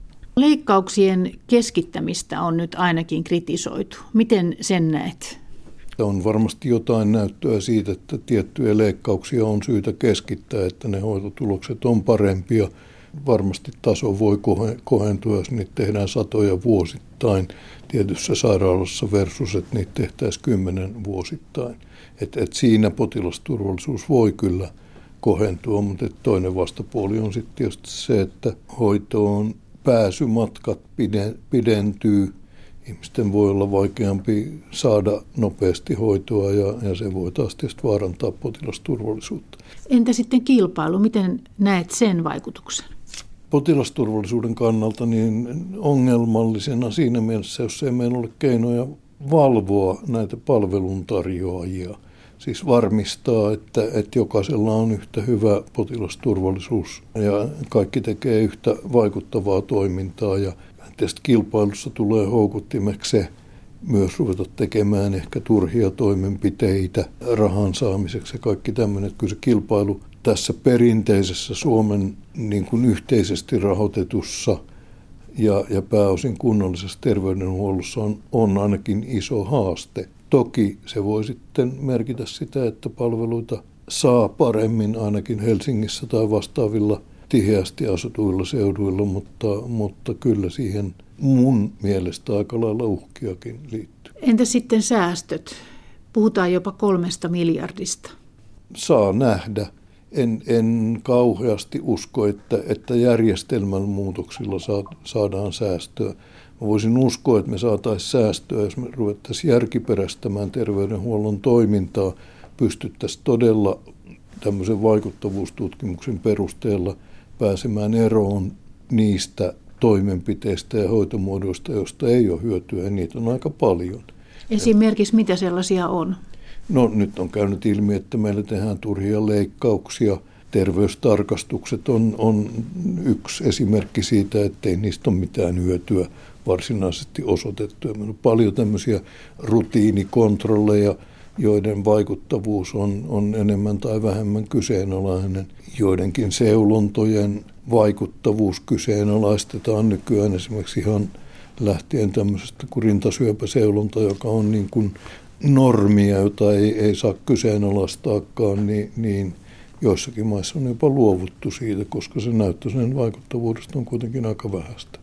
Leikkauksien keskittämistä on nyt ainakin kritisoitu. Miten sen näet? On varmasti jotain näyttöä siitä, että tiettyjä leikkauksia on syytä keskittää, että ne hoitotulokset on parempia. Varmasti taso voi kohentua, jos niitä tehdään satoja vuosittain tietyssä sairaalassa versus, että niitä tehtäisiin kymmenen vuosittain. Et, et siinä potilasturvallisuus voi kyllä kohentua, mutta toinen vastapuoli on sitten tietysti se, että hoitoon pääsymatkat pidentyy. Ihmisten voi olla vaikeampi saada nopeasti hoitoa ja, ja se voi taas tietysti vaarantaa potilasturvallisuutta. Entä sitten kilpailu? Miten näet sen vaikutuksen? Potilasturvallisuuden kannalta niin ongelmallisena siinä mielessä, jos ei meillä ole keinoja valvoa näitä palveluntarjoajia. Siis varmistaa, että, että jokaisella on yhtä hyvä potilasturvallisuus ja kaikki tekee yhtä vaikuttavaa toimintaa. Ja tästä kilpailussa tulee houkuttimeksi se myös ruveta tekemään ehkä turhia toimenpiteitä rahan saamiseksi ja kaikki tämmöinen. Kyllä se kilpailu tässä perinteisessä Suomen niin kuin yhteisesti rahoitetussa ja, ja pääosin kunnallisessa terveydenhuollossa on, on ainakin iso haaste. Toki se voi sitten merkitä sitä, että palveluita saa paremmin ainakin Helsingissä tai vastaavilla tiheästi asutuilla seuduilla, mutta, mutta kyllä siihen mun mielestä aika lailla uhkiakin liittyy. Entä sitten säästöt? Puhutaan jopa kolmesta miljardista. Saa nähdä. En, en kauheasti usko, että, että järjestelmän muutoksilla saadaan säästöä. Mä voisin uskoa, että me saataisiin säästöä, jos me ruvettaisiin järkiperäistämään terveydenhuollon toimintaa, pystyttäisiin todella tämmöisen vaikuttavuustutkimuksen perusteella pääsemään eroon niistä toimenpiteistä ja hoitomuodoista, joista ei ole hyötyä, ja niitä on aika paljon. Esimerkiksi mitä sellaisia on? No nyt on käynyt ilmi, että meillä tehdään turhia leikkauksia. Terveystarkastukset on, on yksi esimerkki siitä, ettei niistä ole mitään hyötyä varsinaisesti osoitettu. Meillä on paljon tämmöisiä rutiinikontrolleja, joiden vaikuttavuus on, on enemmän tai vähemmän kyseenalainen. Joidenkin seulontojen vaikuttavuus kyseenalaistetaan nykyään esimerkiksi ihan lähtien tämmöisestä kuin rintasyöpäseulonta, joka on niin kuin normia, jota ei, ei saa kyseenalaistaakaan, niin, niin joissakin maissa on jopa luovuttu siitä, koska se näyttö sen vaikuttavuudesta on kuitenkin aika vähäistä.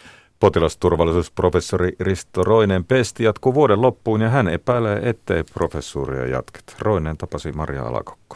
Potilasturvallisuusprofessori Risto Roinen pesti jatkuu vuoden loppuun ja hän epäilee, ettei professuuria jatketa. Roinen tapasi Maria Alakokko.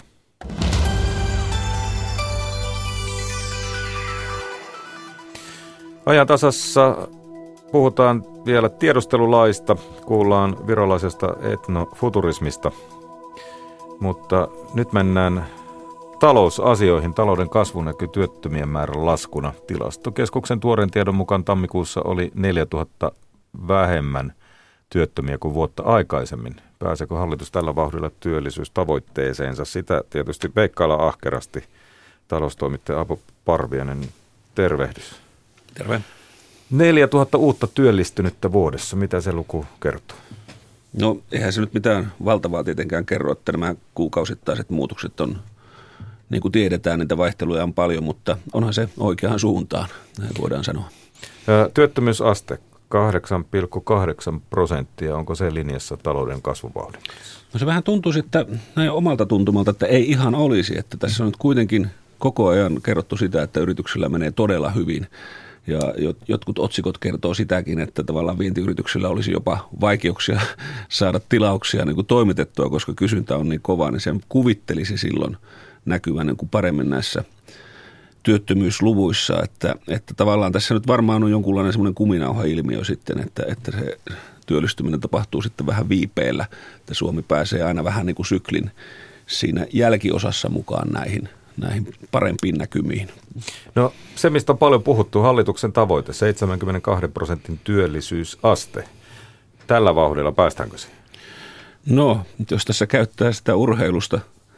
Ajan tasassa puhutaan vielä tiedustelulaista, kuullaan virolaisesta etnofuturismista, mutta nyt mennään talousasioihin. Talouden kasvu näkyy työttömien määrän laskuna. Tilastokeskuksen tuoreen tiedon mukaan tammikuussa oli neljätuhatta vähemmän työttömiä kuin vuotta aikaisemmin. Pääseekö hallitus tällä vauhdilla työllisyystavoitteeseensa? Sitä tietysti veikkailla ahkerasti. Taloustoimittaja Apo Parviainen, tervehdys. Terve. neljätuhatta uutta työllistynyttä vuodessa. Mitä se luku kertoo? No eihän se nyt mitään valtavaa tietenkään kerro, että nämä kuukausittaiset muutokset on, niin kuin tiedetään, niitä vaihteluja on paljon, mutta onhan se oikeaan suuntaan, näin voidaan sanoa. Työttömyysaste kahdeksan pilkku kahdeksan prosenttia, onko se linjassa talouden kasvuvauhdin? No se vähän tuntuisi, että näin omalta tuntumalta, että ei ihan olisi, että tässä on nyt kuitenkin koko ajan kerrottu sitä, että yrityksillä menee todella hyvin. Ja jotkut otsikot kertoo sitäkin, että tavallaan vientiyrityksillä olisi jopa vaikeuksia saada tilauksia niin kuin toimitettua, koska kysyntä on niin kova, niin sen kuvittelisi silloin näkyvän niin kuin paremmin näissä työttömyysluvuissa, että, että tavallaan tässä nyt varmaan on jonkunlainen semmoinen kuminauha-ilmiö sitten, että, että se työllistyminen tapahtuu sitten vähän viipeellä, että Suomi pääsee aina vähän niin kuin syklin siinä jälkiosassa mukaan näihin näihin parempiin näkymiin. No se, mistä on paljon puhuttu, hallituksen tavoite, seitsemänkymmentäkaksi prosentin työllisyysaste. Tällä vauhdilla päästäänkö siihen? No, jos tässä käyttää sitä urheilusta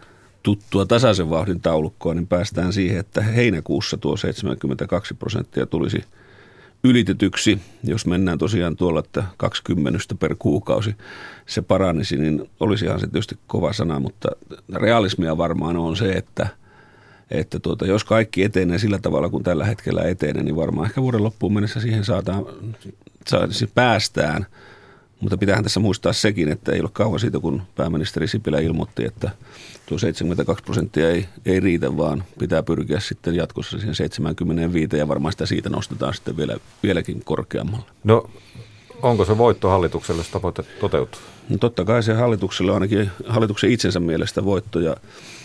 tuttua tasaisen vauhdin taulukkoa, niin päästään siihen, että heinäkuussa tuo seitsemänkymmentäkaksi prosenttia tulisi ylitetyksi. Jos mennään tosiaan tuolla, että kaksikymmentä per kuukausi se paranisi, niin olisihan se tietysti kova sana, mutta realismia varmaan on se, että, että tuota, jos kaikki etenee sillä tavalla kuin tällä hetkellä etenee, niin varmaan ehkä vuoden loppuun mennessä siihen saadaan, saadaan, päästään. Mutta pitäähän tässä muistaa sekin, että ei ole kauan siitä, kun pääministeri Sipilä ilmoitti, että tuo seitsemänkymmentäkaksi prosenttia ei, ei riitä, vaan pitää pyrkiä sitten jatkossa siihen seitsemänkymmentäviisi ja varmaan sitä siitä nostetaan sitten vielä, vieläkin korkeammalle. No onko se voitto hallitukselle, jos tavoite toteutuu? No totta kai se hallitukselle on ainakin hallituksen itsensä mielestä voitto ja,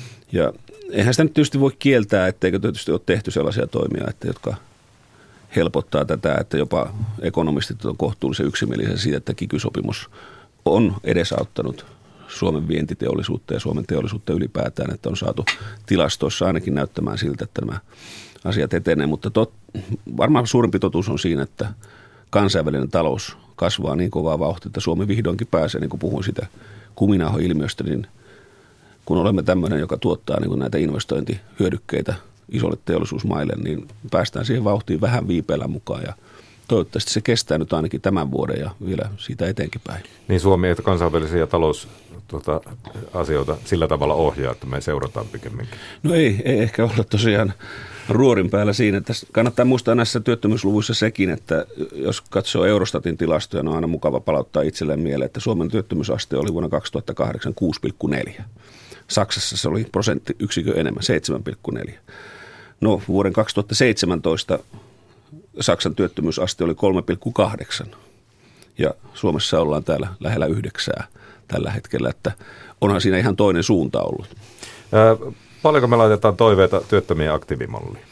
ja eihän sitä nyt tietysti voi kieltää, etteikö tietysti ole tehty sellaisia toimia, että jotka helpottaa tätä, että jopa ekonomistit on kohtuullisen yksimielisiä siitä, että kiky-sopimus on edesauttanut Suomen vientiteollisuutta ja Suomen teollisuutta ylipäätään, että on saatu tilastoissa ainakin näyttämään siltä, että nämä asiat etenee, mutta tot, varmaan suurempi totuus on siinä, että kansainvälinen talous kasvaa niin kovaa vauhtia, että Suomi vihdoinkin pääsee, niin kuin puhuin sitä kuminauho-ilmiöstä, niin kun olemme tämmöinen, joka tuottaa niin kuin näitä investointihyödykkeitä isolle teollisuusmaille, niin päästään siihen vauhtiin vähän viipeellä mukaan ja toivottavasti se kestää nyt ainakin tämän vuoden ja vielä siitä eteenkin päin. Niin Suomi ei kansainvälisiä talousasioita tuota, sillä tavalla ohjaa, että me seurataan pikemminkin. No ei, ei ehkä olla tosiaan ruorin päällä siinä. Että kannattaa muistaa näissä työttömyysluvuissa sekin, että jos katsoo Eurostatin tilastoja, on aina mukava palauttaa itselleen mieleen, että Suomen työttömyysaste oli vuonna kaksituhattakahdeksan kuusi pilkku neljä. Saksassa se oli prosenttiyksikö enemmän, seitsemän pilkku neljä. No vuoden kaksituhattaseitsemäntoista Saksan työttömyysaste oli kolme pilkku kahdeksan ja Suomessa ollaan täällä lähellä yhdeksää tällä hetkellä, että onhan siinä ihan toinen suunta ollut. Ää, paljonko me laitetaan toiveita työttömien aktiivimalliin?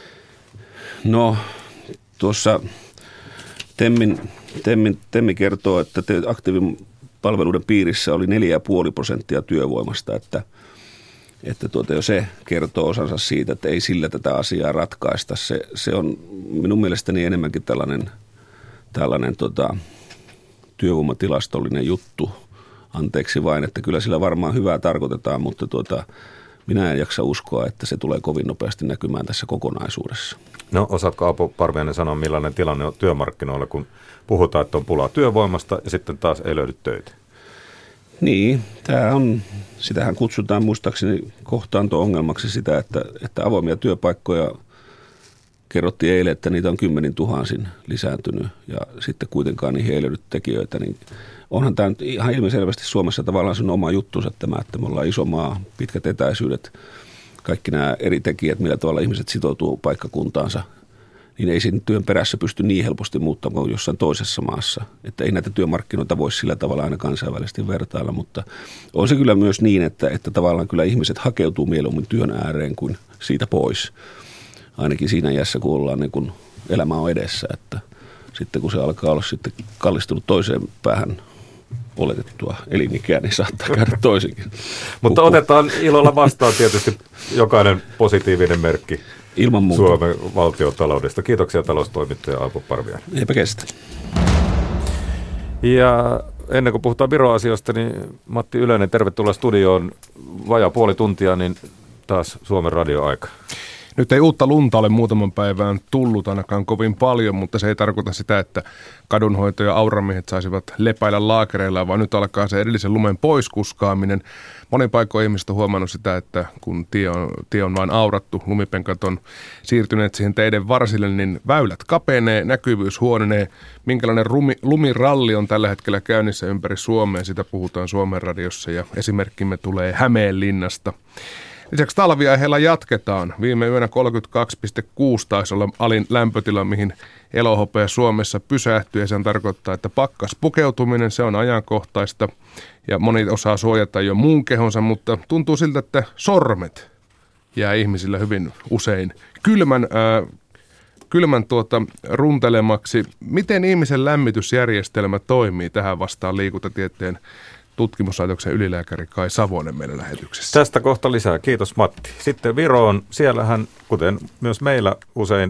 No tuossa Temmin, Temmin, Temmi kertoo, että aktiivipalveluiden piirissä oli neljä pilkku viisi prosenttia työvoimasta, että Että tuota, jo se kertoo osansa siitä, että ei sillä tätä asiaa ratkaista. Se, se on minun mielestäni enemmänkin tällainen, tällainen tota, työvoimatilastollinen juttu. Anteeksi vain, että kyllä sillä varmaan hyvää tarkoitetaan, mutta tuota, minä en jaksa uskoa, että se tulee kovin nopeasti näkymään tässä kokonaisuudessa. No osaatko Aapo Parviainen sanoa, millainen tilanne on työmarkkinoilla, kun puhutaan, että on pulaa työvoimasta ja sitten taas ei löydy töitä? Niin, tämä on, sitähän kutsutaan muistaakseni kohtaanto-ongelmaksi sitä, että, että avoimia työpaikkoja kerrottiin eilen, että niitä on kymmenin tuhansin lisääntynyt ja sitten kuitenkaan niihin ei löydy tekijöitä, niin onhan tämä nyt ihan ilmiselvästi Suomessa tavallaan sen oma juttunsa tämä, että me ollaan iso maa, pitkät etäisyydet, kaikki nämä eri tekijät, millä tavalla ihmiset sitoutuu paikkakuntaansa, niin ei sen työn perässä pysty niin helposti muuttamaan kuin jossain toisessa maassa. Että ei näitä työmarkkinoita voi sillä tavalla aina kansainvälisesti vertailla, mutta on se kyllä myös niin, että, että tavallaan kyllä ihmiset hakeutuu mieluummin työn ääreen kuin siitä pois. Ainakin siinä iässä, kun ollaan niin kun elämä on edessä, että sitten kun se alkaa olla sitten kallistunut toiseen päähän oletettua elinikää, niin saattaa käydä toisinkin. Mutta otetaan ilolla vastaan tietysti jokainen positiivinen merkki ilman muuta Suomen valtiotaloudesta. Kiitoksia taloustoimittaja Aapo Parviainen. Eipä kestä. Ja ennen kuin puhutaan Viro-asioista, niin Matti Ylönen, tervetuloa studioon. Vajaa puoli tuntia, niin taas Suomen radioaika. Nyt ei uutta lunta ole muutaman päivään tullut ainakaan kovin paljon, mutta se ei tarkoita sitä, että kadunhoito- ja auramiehet saisivat lepäillä laakereilla, vaan nyt alkaa se edellisen lumen poiskuskaaminen. Monin paikoin ihmiset on huomannut sitä, että kun tie on, tie on vain aurattu, lumipenkat on siirtyneet siihen teiden varsille, niin väylät kapenee, näkyvyys huononee. Minkälainen rumi, lumiralli on tällä hetkellä käynnissä ympäri Suomea, sitä puhutaan Suomen radiossa ja esimerkkimme tulee Hämeenlinnasta. Lisäksi talviaiheella jatketaan. Viime yönä kolmekymmentäkaksi pilkku kuusi taisi olla alin lämpötila, mihin elohopea Suomessa pysähtyy. Ja se tarkoittaa, että pakkaspukeutuminen, se on ajankohtaista. Ja moni osaa suojata jo muun kehonsa, mutta tuntuu siltä, että sormet jää ihmisillä hyvin usein kylmän, äh, kylmän tuota, runtelemaksi. Miten ihmisen lämmitysjärjestelmä toimii? Tähän vastaan liikuntatieteen tutkimuslaitoksen ylilääkäri Kai Savonen meidän lähetyksessä. Tästä kohta lisää. Kiitos Matti. Sitten Viroon. Siellähän, kuten myös meillä, usein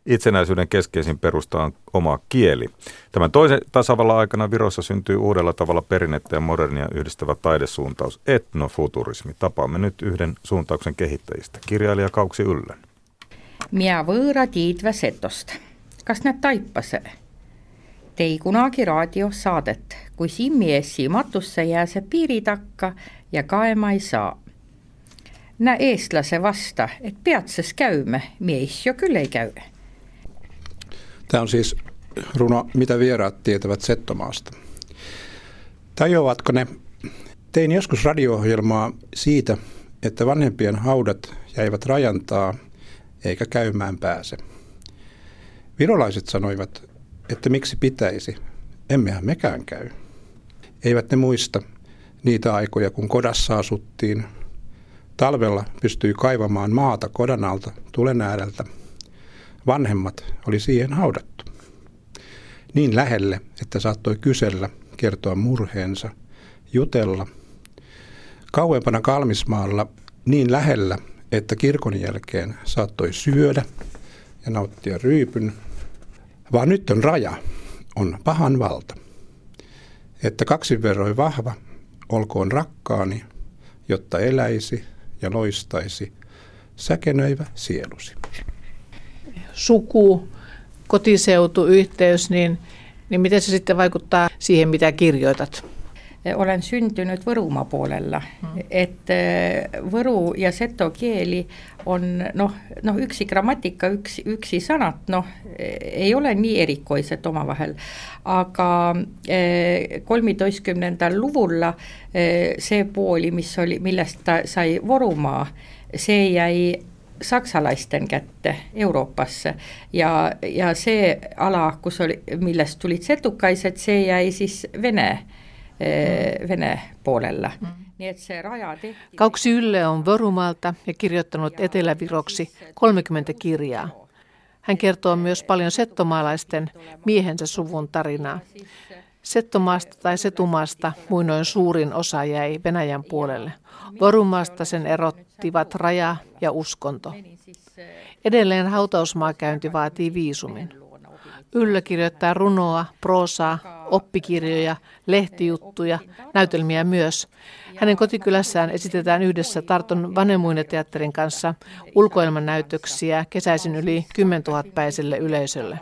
Itsenäisyyden keskeisin perusta on oma kieli. Tämän toisen tasavallan aikana Virossa syntyy uudella tavalla perinnettä ja modernia yhdistävä taidesuuntaus, etnofuturismi. Tapaamme nyt yhden suuntauksen kehittäjistä, kirjailija Kauksi Yllön. Minä võõra tiidvä setosta. Kas näet taipase? Tei kunagi raadiosaadet, kui simmiessi matusse jää se piiri takka ja kaema ei saa. Nää eestlase vasta, et peatses käymme, mies jo kyllä ei käy. Tämä on siis runo Mitä vieraat tietävät Settomaasta. Tajuavatko ne? Tein joskus radio-ohjelmaa siitä, että vanhempien haudat jäivät rajantaa eikä käymään pääse. Virolaiset sanoivat, että miksi pitäisi, emmehän mekään käy. Eivät ne muista niitä aikoja, kun kodassa asuttiin. Talvella pystyi kaivamaan maata kodan alta tulen ääreltä. Vanhemmat oli siihen haudattu. Niin lähelle, että saattoi kysellä, kertoa murheensa, jutella. Kauempana Kalmismaalla niin lähellä, että kirkon jälkeen saattoi syödä ja nauttia ryypyn. Vaan nyt on raja, on pahan valta. Että kaksin verroin vahva, olkoon rakkaani, jotta eläisi ja loistaisi säkenöivä sielusi. Suku, kotiseutu, yhteys, niin, niin miten se sitten vaikuttaa siihen, mitä kirjoitat? Olen syntynyt Võrumaa puolella, mm. että võru ja seto kieli on noh, noh yksi grammatika, yksi, yksi sanat, noh ei ole nii erikoiset omavahel, aga kolmetoistkümnendal luvulla see pooli, mis oli, millest ta sai Võrumaa, see jäi saksalaisten kätte Euroopasse ja, ja see ala, kus oli, millest tulid setukaiset, see jäi siis Vene Vene puolella. Mm. Niin, että se raja tehtiin. Kauksi Ylle on Võrumaalta ja kirjoittanut Eteläviroksi kolmekymmentä kirjaa. Hän kertoo myös paljon settomaalaisten miehensä suvun tarinaa. Settomaasta tai Setumaasta muinoin suurin osa jäi Venäjän puolelle. Võrumaasta sen erottivat raja ja uskonto. Edelleen hautausmaakäynti vaatii viisumin. Yllä kirjoittaa runoa, proosaa, oppikirjoja, lehtijuttuja, näytelmiä myös. Hänen kotikylässään esitetään yhdessä Tarton Vanemuine-teatterin kanssa ulkoilmanäytöksiä kesäisin yli kymmentuhatpäiselle yleisölle.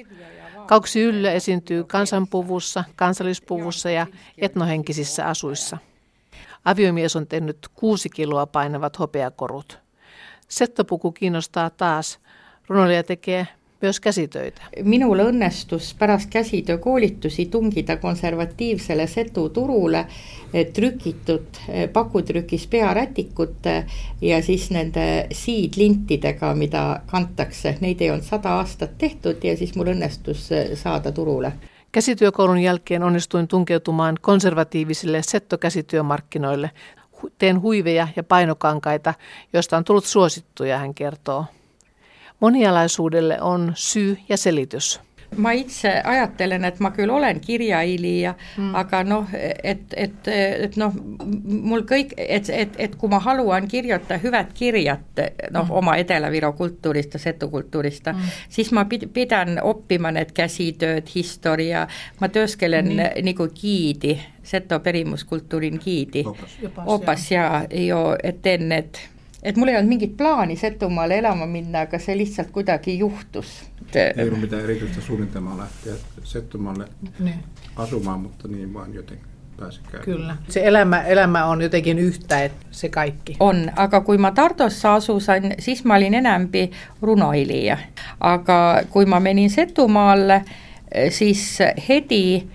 Kauksi Ylle esiintyy kansanpuvussa, kansallispuvussa ja etnohenkisissä asuissa. Aviomies on tehnyt kuusi kiloa painavat hopeakorut. Settopuku kiinnostaa taas. Runoilija tekee myös käsitöitä. Minul õnnestus pärast käsitöökoolitusi tungida konservatiivsele setu turule trükitud pakutrükis pearätikut ja siis nende siidlintidega, mida kantakse. Neid ei olnud sada aastat tehtud ja siis mul õnnestus saada turule. Käsityökoulun jälkeen onnistuin tunkeutumaan konservatiivisille settokäsityömarkkinoille. Teen huiveja ja painokankaita, joista on tullut suosittuja, hän kertoo. Monialaisuudelle on syy ja selitys. Ma itse ajattelen, että mä kyllä olen kirjailija, mm. aga noh, et, et, et noh, mul kõik, et, et, et kun mä haluan kirjoittaa hyvät kirjat noh, mm. oma Etelä-Viro kulttuurista, setukulttuurista, mm. siis mä pidän oppimaan need käsitööd, historiaa, mä työskelen niin. Niinku giidi, seto perimuskulttuurin giidi, opas, opas ja jo, et teen need. Et mulla ei olnud mingit plaani Setumaale elama minna, aga se lihtsalt kuidagi juhtus. Ei ollut mitään erityistä suunnitelmaa lähteä Setumalle niin. asumaan, mutta niin vaan jotenkin pääsi käymään. Kyllä. Se elämä, elämä on jotenkin yhtä, että se kaikki. On, aga kui ma Tartossa asusin, siis ma olin enämpi runoilija. Aga kui ma menin Setumaalle, siis heti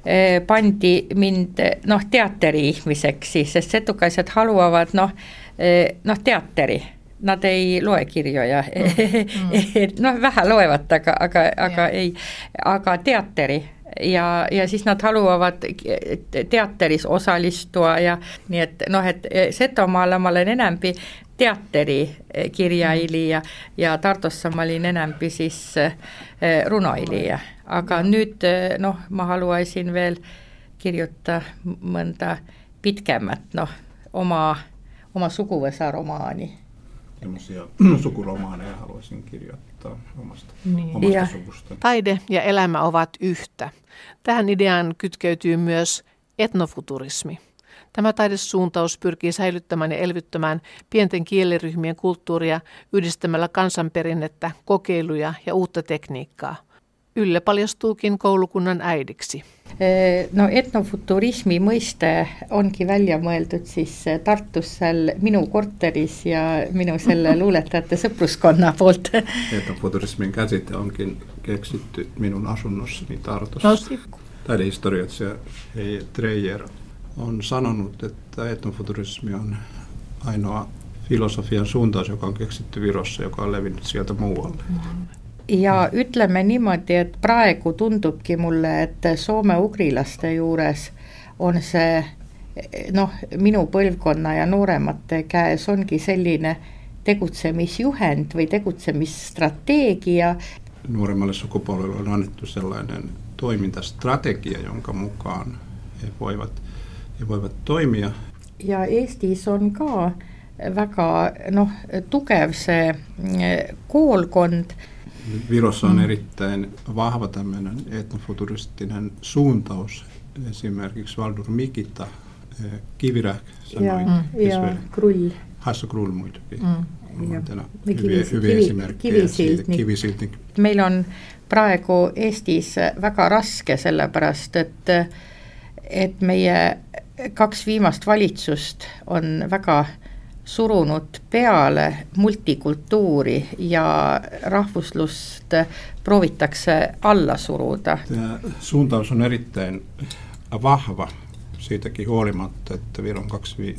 pandi mind noh, teatteri-ihmiseksi, sest setukaiset haluavad noh, noh teatteri, nad ei loe kirjoja, mm. noh vähän loevat, aga, aga, aga, ei, aga teatteri ja, ja siis nad haluavad teatteris osallistua ja nii et noh, et Setomaalla ma olen enämpi teatterikirjailija mm. ja Tartossa ma olin enämpi siis runoilija, aga mm. nüüd noh, ma haluaisin veel kirjuta mõnda pitkemät noh, oma oma suguvõsa romaani. semmoisia sukuromaaneja haluaisin kirjoittaa omasta, niin. omasta ja suvusta. Taide ja elämä ovat yhtä. Tähän ideaan kytkeytyy myös etnofuturismi. Tämä taidesuuntaus pyrkii säilyttämään ja elvyttämään pienten kieliryhmien kulttuuria yhdistämällä kansanperinnettä, kokeiluja ja uutta tekniikkaa. Ylle paljastuukin koulukunnan äidiksi. No etnofuturismi mõiste ongi välja mõeldud siis Tartus seal minu korteris ja minu selle luuletajate sõpruskonna poolt. Etnofuturismin käsite onkin keksitty minun asunnossani Tartussa. No, taidehistorioitsija Hei Dreyer on sanonut, että etnofuturismi on ainoa filosofian suuntaus, joka on keksitty Virossa, joka on levinnyt sieltä muualle. Ja ütleme niimoodi, et praegu tundubki mulle, et soome-ugrilaste juures on see noh, minu põlvkonna ja nooremate käes ongi selline tegutsemisjuhend või tegutsemisstrateegia. Nuoremmalle sukupolvelle on annettu sellainen toimintastrategia, jonka mukaan he voivat, he voivat toimia. Ja Eestis on ka väga noh, tugev see koolkond. Virossa on erittäin vahva tämmöinen etnofuturistinen suuntaus. Esimerkiksi Valdur Mikita, Kiviräh sanoi. Ja, ja Krull. Hasso Krull muitakin. Mm. Hyviä, hyviä esimerkkejä. Kivisiltnik. Meil on praegu Eestis väga raske sellepärast, et, et meie kaks viimast valitsust on väga surunud peale multikultuuri ja rahvuslust proovitakse alla suruda. Tämä suuntaus on erittäin vahva siitäkin huolimatta, että Viron kaksi,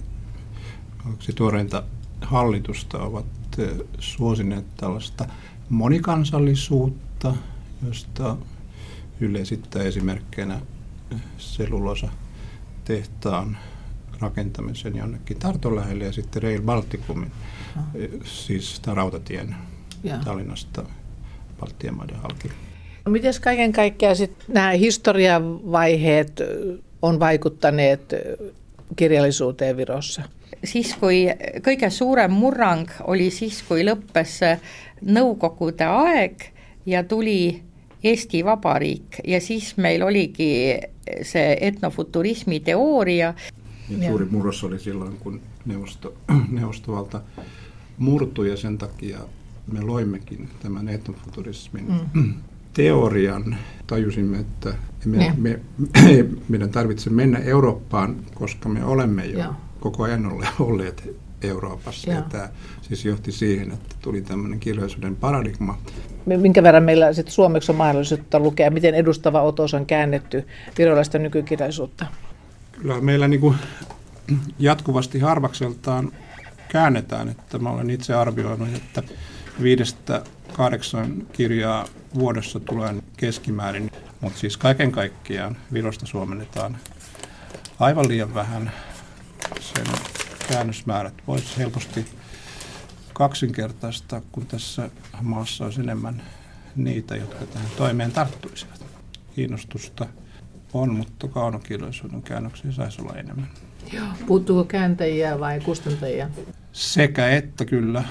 kaksi tuoreinta hallitusta ovat suosineet tällaista monikansallisuutta, josta Yle esittää esimerkkinä sellulosa tehtaan rakentamisen jonnekin Tarton lähelle ja sitten Rail Balticumin, ah. siis rautatien ja. Tallinnasta Baltian maiden halki. No, miten kaiken kaikkiaan sit nämä historiavaiheet on vaikuttaneet kirjallisuuteen Virossa? Siis kui kõige suurem murrang oli siis, kui lõppes Nõukogude aeg ja tuli Eesti Vabariik ja siis meil oligi se etnofuturismi teoria. Ja suuri murros oli silloin, kun neuvosto, neuvostovalta murtui ja sen takia me loimmekin tämän etnofuturismin mm. teorian. Tajusimme, että me, me, me, meidän tarvitse mennä Eurooppaan, koska me olemme jo ja. Koko ajan olleet Euroopassa. Ja. Ja tämä siis johti siihen, että tuli tämmöinen kirjallisuuden paradigma. Minkä verran meillä sitten suomeksi on mahdollisuutta lukea, miten edustava otos on käännetty virolaista nykykirjallisuutta? Kyllä meillä niin kuin jatkuvasti harvakseltaan käännetään, että mä olen itse arvioinut, että viidestä kahdeksan kirjaa vuodessa tulee keskimäärin, mutta siis kaiken kaikkiaan Virosta suomennetaan aivan liian vähän. Sen käännösmäärät voisi helposti kaksinkertaistaa, kun tässä maassa olisi enemmän niitä, jotka tähän toimeen tarttuisivat. Kiinnostusta on, mutta kaunokirjallisuuden käännöksiä saisi olla enemmän. Joo. Puuttuuko kääntäjiä vai kustantajia? Sekä että kyllä.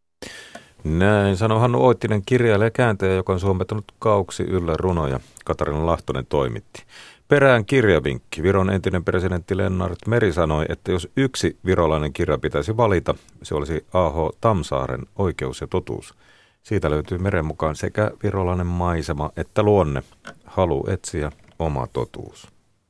Näin sanoi Hannu Oittinen, kirjailija ja kääntäjä, joka on suomettanut kauksi Yllen runoja. Katarina Lahtonen toimitti. Perään kirjavinkki. Viron entinen presidentti Lennart Meri sanoi, että jos yksi virolainen kirja pitäisi valita, se olisi A H Tamsaaren Oikeus ja totuus. Siitä löytyy Meren mukaan sekä virolainen maisema että luonne. Halu etsiä oma totuus.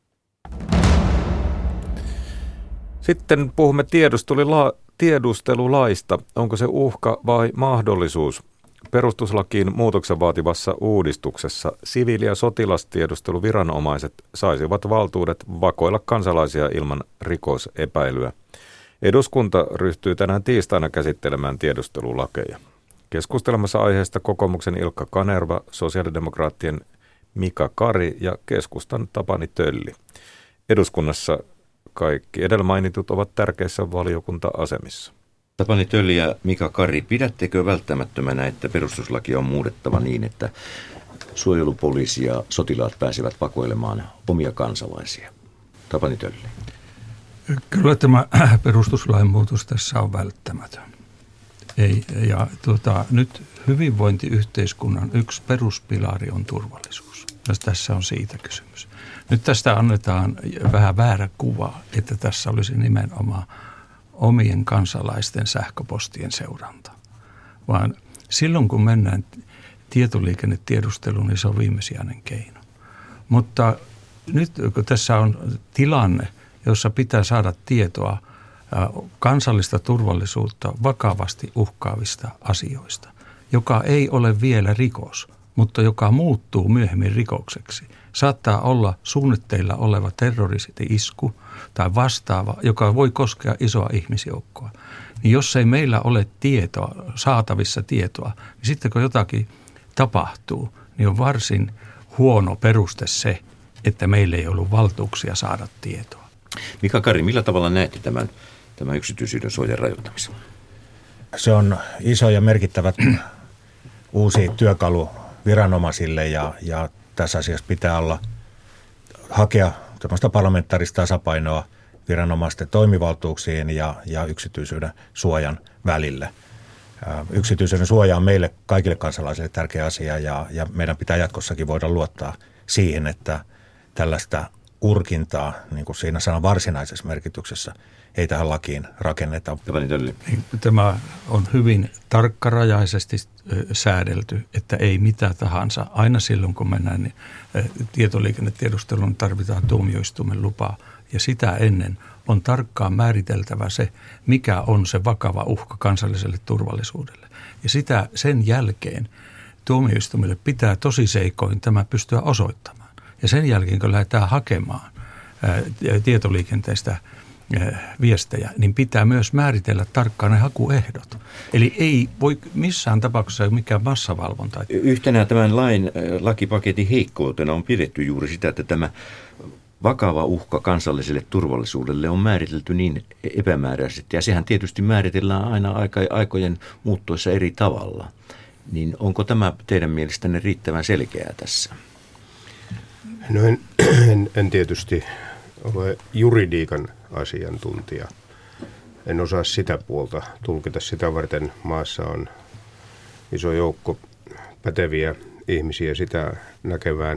Sitten puhumme tiedustelulaista. Onko se uhka vai mahdollisuus? Perustuslakiin muutoksen vaativassa uudistuksessa siviili- ja sotilastiedusteluviranomaiset saisivat valtuudet vakoilla kansalaisia ilman rikosepäilyä. Eduskunta ryhtyy tänään tiistaina käsittelemään tiedustelulakeja. Keskustelemassa aiheesta kokoomuksen Ilkka Kanerva, sosiaalidemokraattien Mika Kari ja keskustan Tapani Tölli. Eduskunnassa kaikki edellä mainitut ovat tärkeissä valiokunta-asemissa. Tapani Tölli ja Mika Kari, pidättekö välttämättömänä, että perustuslaki on muutettava niin, että suojelupoliisi ja sotilaat pääsevät vakoilemaan omia kansalaisia? Tapani Tölli. Kyllä tämä perustuslain muutos tässä on välttämätön. Ei, ja tuota, nyt hyvinvointiyhteiskunnan yksi peruspilari on turvallisuus. Ja tässä on siitä kysymys. Nyt tästä annetaan vähän väärä kuva, että tässä olisi nimenomaan omien kansalaisten sähköpostien seuranta. Vaan silloin kun mennään tietoliikennetiedusteluun, niin se on viimesijainen keino. Mutta nyt kun tässä on tilanne, jossa pitää saada tietoa kansallista turvallisuutta vakavasti uhkaavista asioista, joka ei ole vielä rikos, mutta joka muuttuu myöhemmin rikokseksi. Saattaa olla suunnitteilla oleva terroristi-isku tai vastaava, joka voi koskea isoa ihmisjoukkoa. Niin jos ei meillä ole tietoa, saatavissa tietoa, niin sitten kun jotakin tapahtuu, niin on varsin huono peruste se, että meillä ei ollut valtuuksia saada tietoa. Mika Kari, millä tavalla näette tämän, tämän yksityisyyden suojan rajoittamisen? Se on iso ja merkittävä uusi työkalu viranomaisille ja, ja tässä asiassa pitää olla hakea tämmöistä parlamentaarista tasapainoa viranomaisten toimivaltuuksien ja, ja yksityisyyden suojan välillä. Yksityisyyden suoja on meille kaikille kansalaisille tärkeä asia ja, ja meidän pitää jatkossakin voida luottaa siihen, että tällaista urkintaa, niin kuin siinä sanan varsinaisessa merkityksessä, ei tähän lakiin rakenneta. Tämä on hyvin tarkkarajaisesti säädelty, että ei mitä tahansa. Aina silloin, kun mennään niin tietoliikennetiedusteluun, tarvitaan tuomioistuimen lupaa. Ja sitä ennen on tarkkaan määriteltävä se, mikä on se vakava uhka kansalliselle turvallisuudelle. Ja sitä sen jälkeen tuomioistuimelle pitää tosiseikoin tämä pystyä osoittamaan. Ja sen jälkeen, kun lähdetään hakemaan ää, tietoliikenteestä ää, viestejä, niin pitää myös määritellä tarkkaan ne hakuehdot. Eli ei voi missään tapauksessa mikään massavalvonta. Yhtenä tämän lain lakipaketin heikkoutena on pidetty juuri sitä, että tämä vakava uhka kansalliselle turvallisuudelle on määritelty niin epämääräisesti. Ja sehän tietysti määritellään aina aikojen muuttuessa eri tavalla. Niin onko tämä teidän mielestänne riittävän selkeää tässä? No en, en, en tietysti ole juridiikan asiantuntija. En osaa sitä puolta tulkita. Sitä varten maassa on iso joukko päteviä ihmisiä sitä näkevään.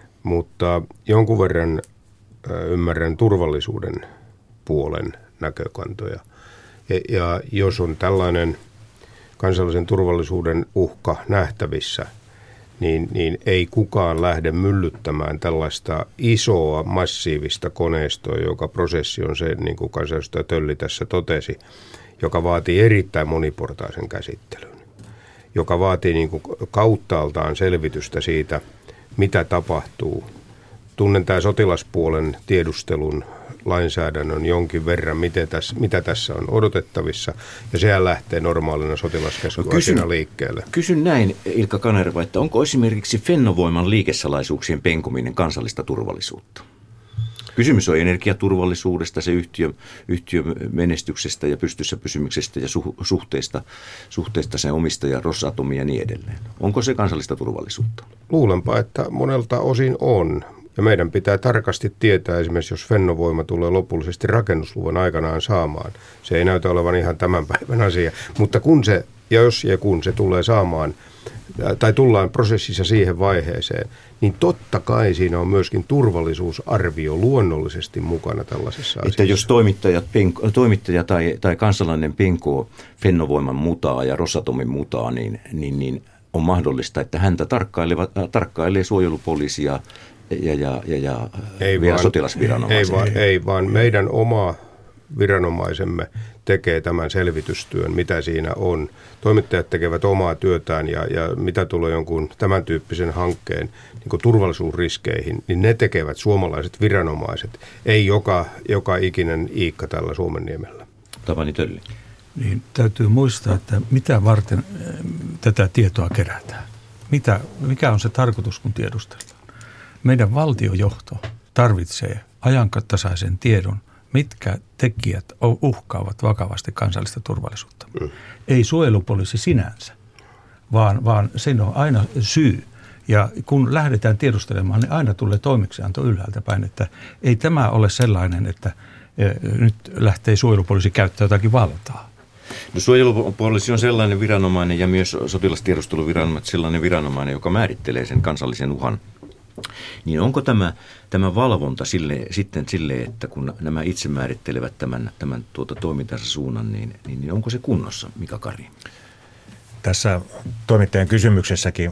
Mutta jonkun verran ymmärrän turvallisuuden puolen näkökantoja. Ja, ja jos on tällainen kansallisen turvallisuuden uhka nähtävissä, niin, niin ei kukaan lähde myllyttämään tällaista isoa, massiivista koneistoa, joka prosessi on se, niin kuin kansanedustaja Tölli tässä totesi, joka vaatii erittäin moniportaisen käsittelyn, joka vaatii niin kuin kauttaaltaan selvitystä siitä, mitä tapahtuu. Tunnen tämän sotilaspuolen tiedustelun lainsäädännön jonkin verran, miten tässä, mitä tässä on odotettavissa, ja sehän lähtee normaalina sotilaskeskuasina no liikkeelle. Kysyn näin, Ilkka Kanerva, että onko esimerkiksi Fennovoiman liikesalaisuuksien penkominen kansallista turvallisuutta? Kysymys on energiaturvallisuudesta, se yhtiö, yhtiön menestyksestä ja pystyssä pysymyksestä ja su, suhteesta, suhteesta sen omistajan Rosatomia ja niin edelleen. Onko se kansallista turvallisuutta? Luulenpa, että monelta osin on. Ja meidän pitää tarkasti tietää esimerkiksi, jos Fennovoima tulee lopullisesti rakennusluvan aikanaan saamaan. Se ei näytä olevan ihan tämän päivän asia. Mutta kun se, ja jos ja kun se tulee saamaan, tai tullaan prosessissa siihen vaiheeseen, niin totta kai siinä on myöskin turvallisuusarvio luonnollisesti mukana tällaisessa asiassa. Että jos toimittajat, penko, toimittaja tai, tai kansalainen penkoo Fennovoiman mutaa ja Rosatomin mutaa, niin, niin, niin on mahdollista, että häntä tarkkailee suojelupoliisia ja, ja, ja, ja ei vielä vaan, sotilasviranomaisia. Ei vaan, ei vaan meidän oma viranomaisemme tekee tämän selvitystyön, mitä siinä on. Toimittajat tekevät omaa työtään ja, ja mitä tulee jonkun tämän tyyppisen hankkeen niin kuin turvallisuusriskeihin, niin ne tekevät suomalaiset viranomaiset, ei joka, joka ikinen iikka tällä Suomenniemellä. Tapani Tölli. Niin, täytyy muistaa, että mitä varten tätä tietoa kerätään. Mitä, mikä on se tarkoitus, kun tiedustellaan? Meidän valtiojohto tarvitsee ajantasaisen tiedon, mitkä tekijät uhkaavat vakavasti kansallista turvallisuutta. Mm. Ei suojelupoliisi sinänsä, vaan, vaan siinä on aina syy. Ja kun lähdetään tiedustelemaan, niin aina tulee toimeksianto ylhäältä päin, että ei tämä ole sellainen, että nyt lähtee suojelupoliisi käyttää jotakin valtaa. No, suojelupoliisi on sellainen viranomainen ja myös sotilastiedusteluviranomainen sellainen viranomainen, joka määrittelee sen kansallisen uhan. Niin onko tämä, tämä valvonta sille, sitten silleen, että kun nämä itse määrittelevät tämän, tämän tuota toimintansa suunnan, niin, niin onko se kunnossa, Mika Kari? Tässä toimittajan kysymyksessäkin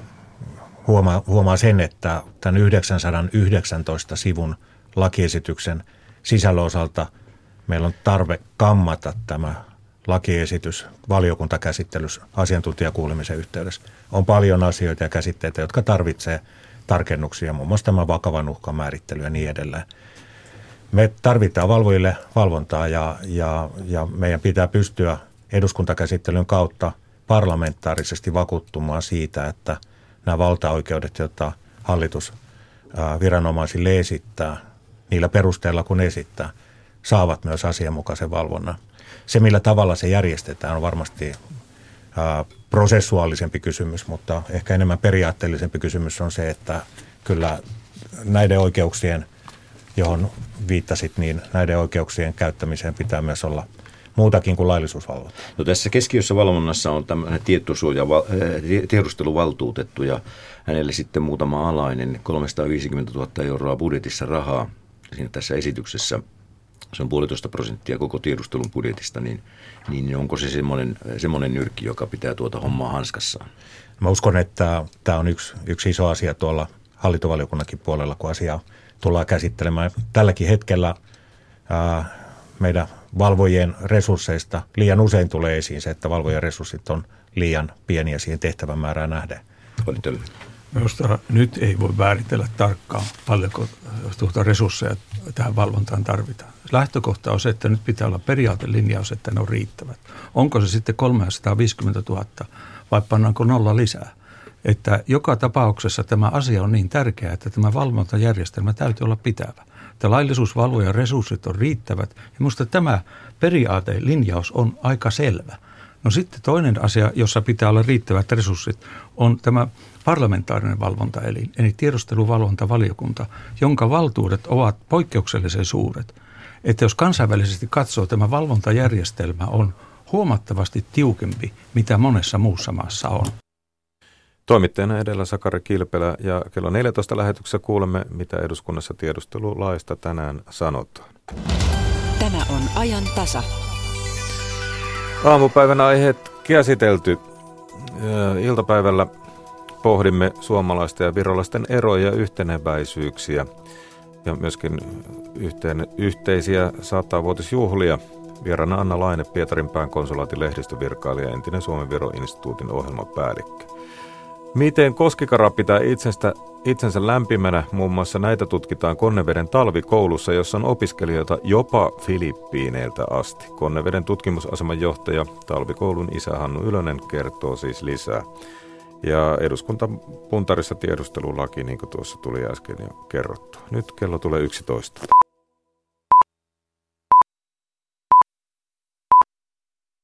huomaa, huomaa sen, että tämän yhdeksänsataayhdeksäntoista sivun lakiesityksen sisällön osalta meillä on tarve kammata tämä lakiesitys valiokuntakäsittelyssä asiantuntijakuulemisen yhteydessä. On paljon asioita ja käsitteitä, jotka tarvitsee tarkennuksia, muun muassa tämä vakavan uhkan määrittely ja niin edelleen. Me tarvitaan valvojille valvontaa ja, ja, ja meidän pitää pystyä eduskuntakäsittelyn kautta parlamentaarisesti vakuuttumaan siitä, että nämä valtaoikeudet, joita hallitus viranomaisille esittää, niillä perusteella kun esittää, saavat myös asianmukaisen valvonnan. Se, millä tavalla se järjestetään, on varmasti ää, prosessuaalisempi kysymys, mutta ehkä enemmän periaatteellisempi kysymys on se, että kyllä näiden oikeuksien, johon viittasit, niin näiden oikeuksien käyttämiseen pitää myös olla muutakin kuin laillisuusvalvonta. No, tässä keskiössä valvonnassa on tämmöinen tietosuoja, tiedusteluvaltuutettu ja hänelle sitten muutama alainen, kolmesataaviisikymmentätuhatta euroa budjetissa rahaa siinä tässä esityksessä. Se on puolitoista prosenttia koko tiedustelun budjetista, niin, niin onko se semmoinen, semmoinen nyrkki, joka pitää tuota hommaa hanskassaan? Mä uskon, että tämä on yksi, yksi iso asia tuolla hallintovaliokunnankin puolella, kun asiaa tullaan käsittelemään. Tälläkin hetkellä ää, meidän valvojien resursseista liian usein tulee esiin se, että valvojen resurssit on liian pieniä siihen tehtävän määrään nähden. Minusta nyt ei voi määritellä tarkkaan, paljonko tuota resursseja tähän valvontaan tarvitaan. Lähtökohta on se, että nyt pitää olla periaatelinjaus, että ne on riittävät. Onko se sitten kolmesataaviisikymmentätuhatta vai pannaanko nolla lisää? Että joka tapauksessa tämä asia on niin tärkeä, että tämä valvontajärjestelmä täytyy olla pitävä. Että laillisuusvalvojan resurssit on riittävät ja minusta tämä periaatelinjaus on aika selvä. No sitten toinen asia, jossa pitää olla riittävät resurssit, on tämä parlamentaarinen valvontaelin, eli tiedusteluvalvontavaliokunta, jonka valtuudet ovat poikkeuksellisen suuret. Että jos kansainvälisesti katsoo, tämä valvontajärjestelmä on huomattavasti tiukempi, mitä monessa muussa maassa on. Toimittajana edellä Sakari Kilpelä ja kello neljätoista lähetyksessä kuulemme, mitä eduskunnassa tiedustelulaista tänään sanotaan. Tämä on ajan tasa. Aamupäivän aiheet käsitelty. Iltapäivällä pohdimme suomalaisten ja virolaisten eroja ja yhteneväisyyksiä ja myöskin yhteen, yhteisiä satavuotisjuhlia. Vieraana Anna Laine, Pietarinpään konsulaatin lehdistövirkailija ja entinen Suomen-Viro-instituutin ohjelmapäällikkö. Miten koskikara pitää itsestä, itsensä lämpimänä? Muun muassa näitä tutkitaan Konneveden talvikoulussa, jossa on opiskelijoita jopa Filippiineiltä asti. Konneveden tutkimusaseman johtaja, talvikoulun isä Hannu Ylönen, kertoo siis lisää. Ja eduskuntapuntarissa tiedustelulaki, niin kuin tuossa tuli äsken jo kerrottua. Nyt kello tulee yksitoista.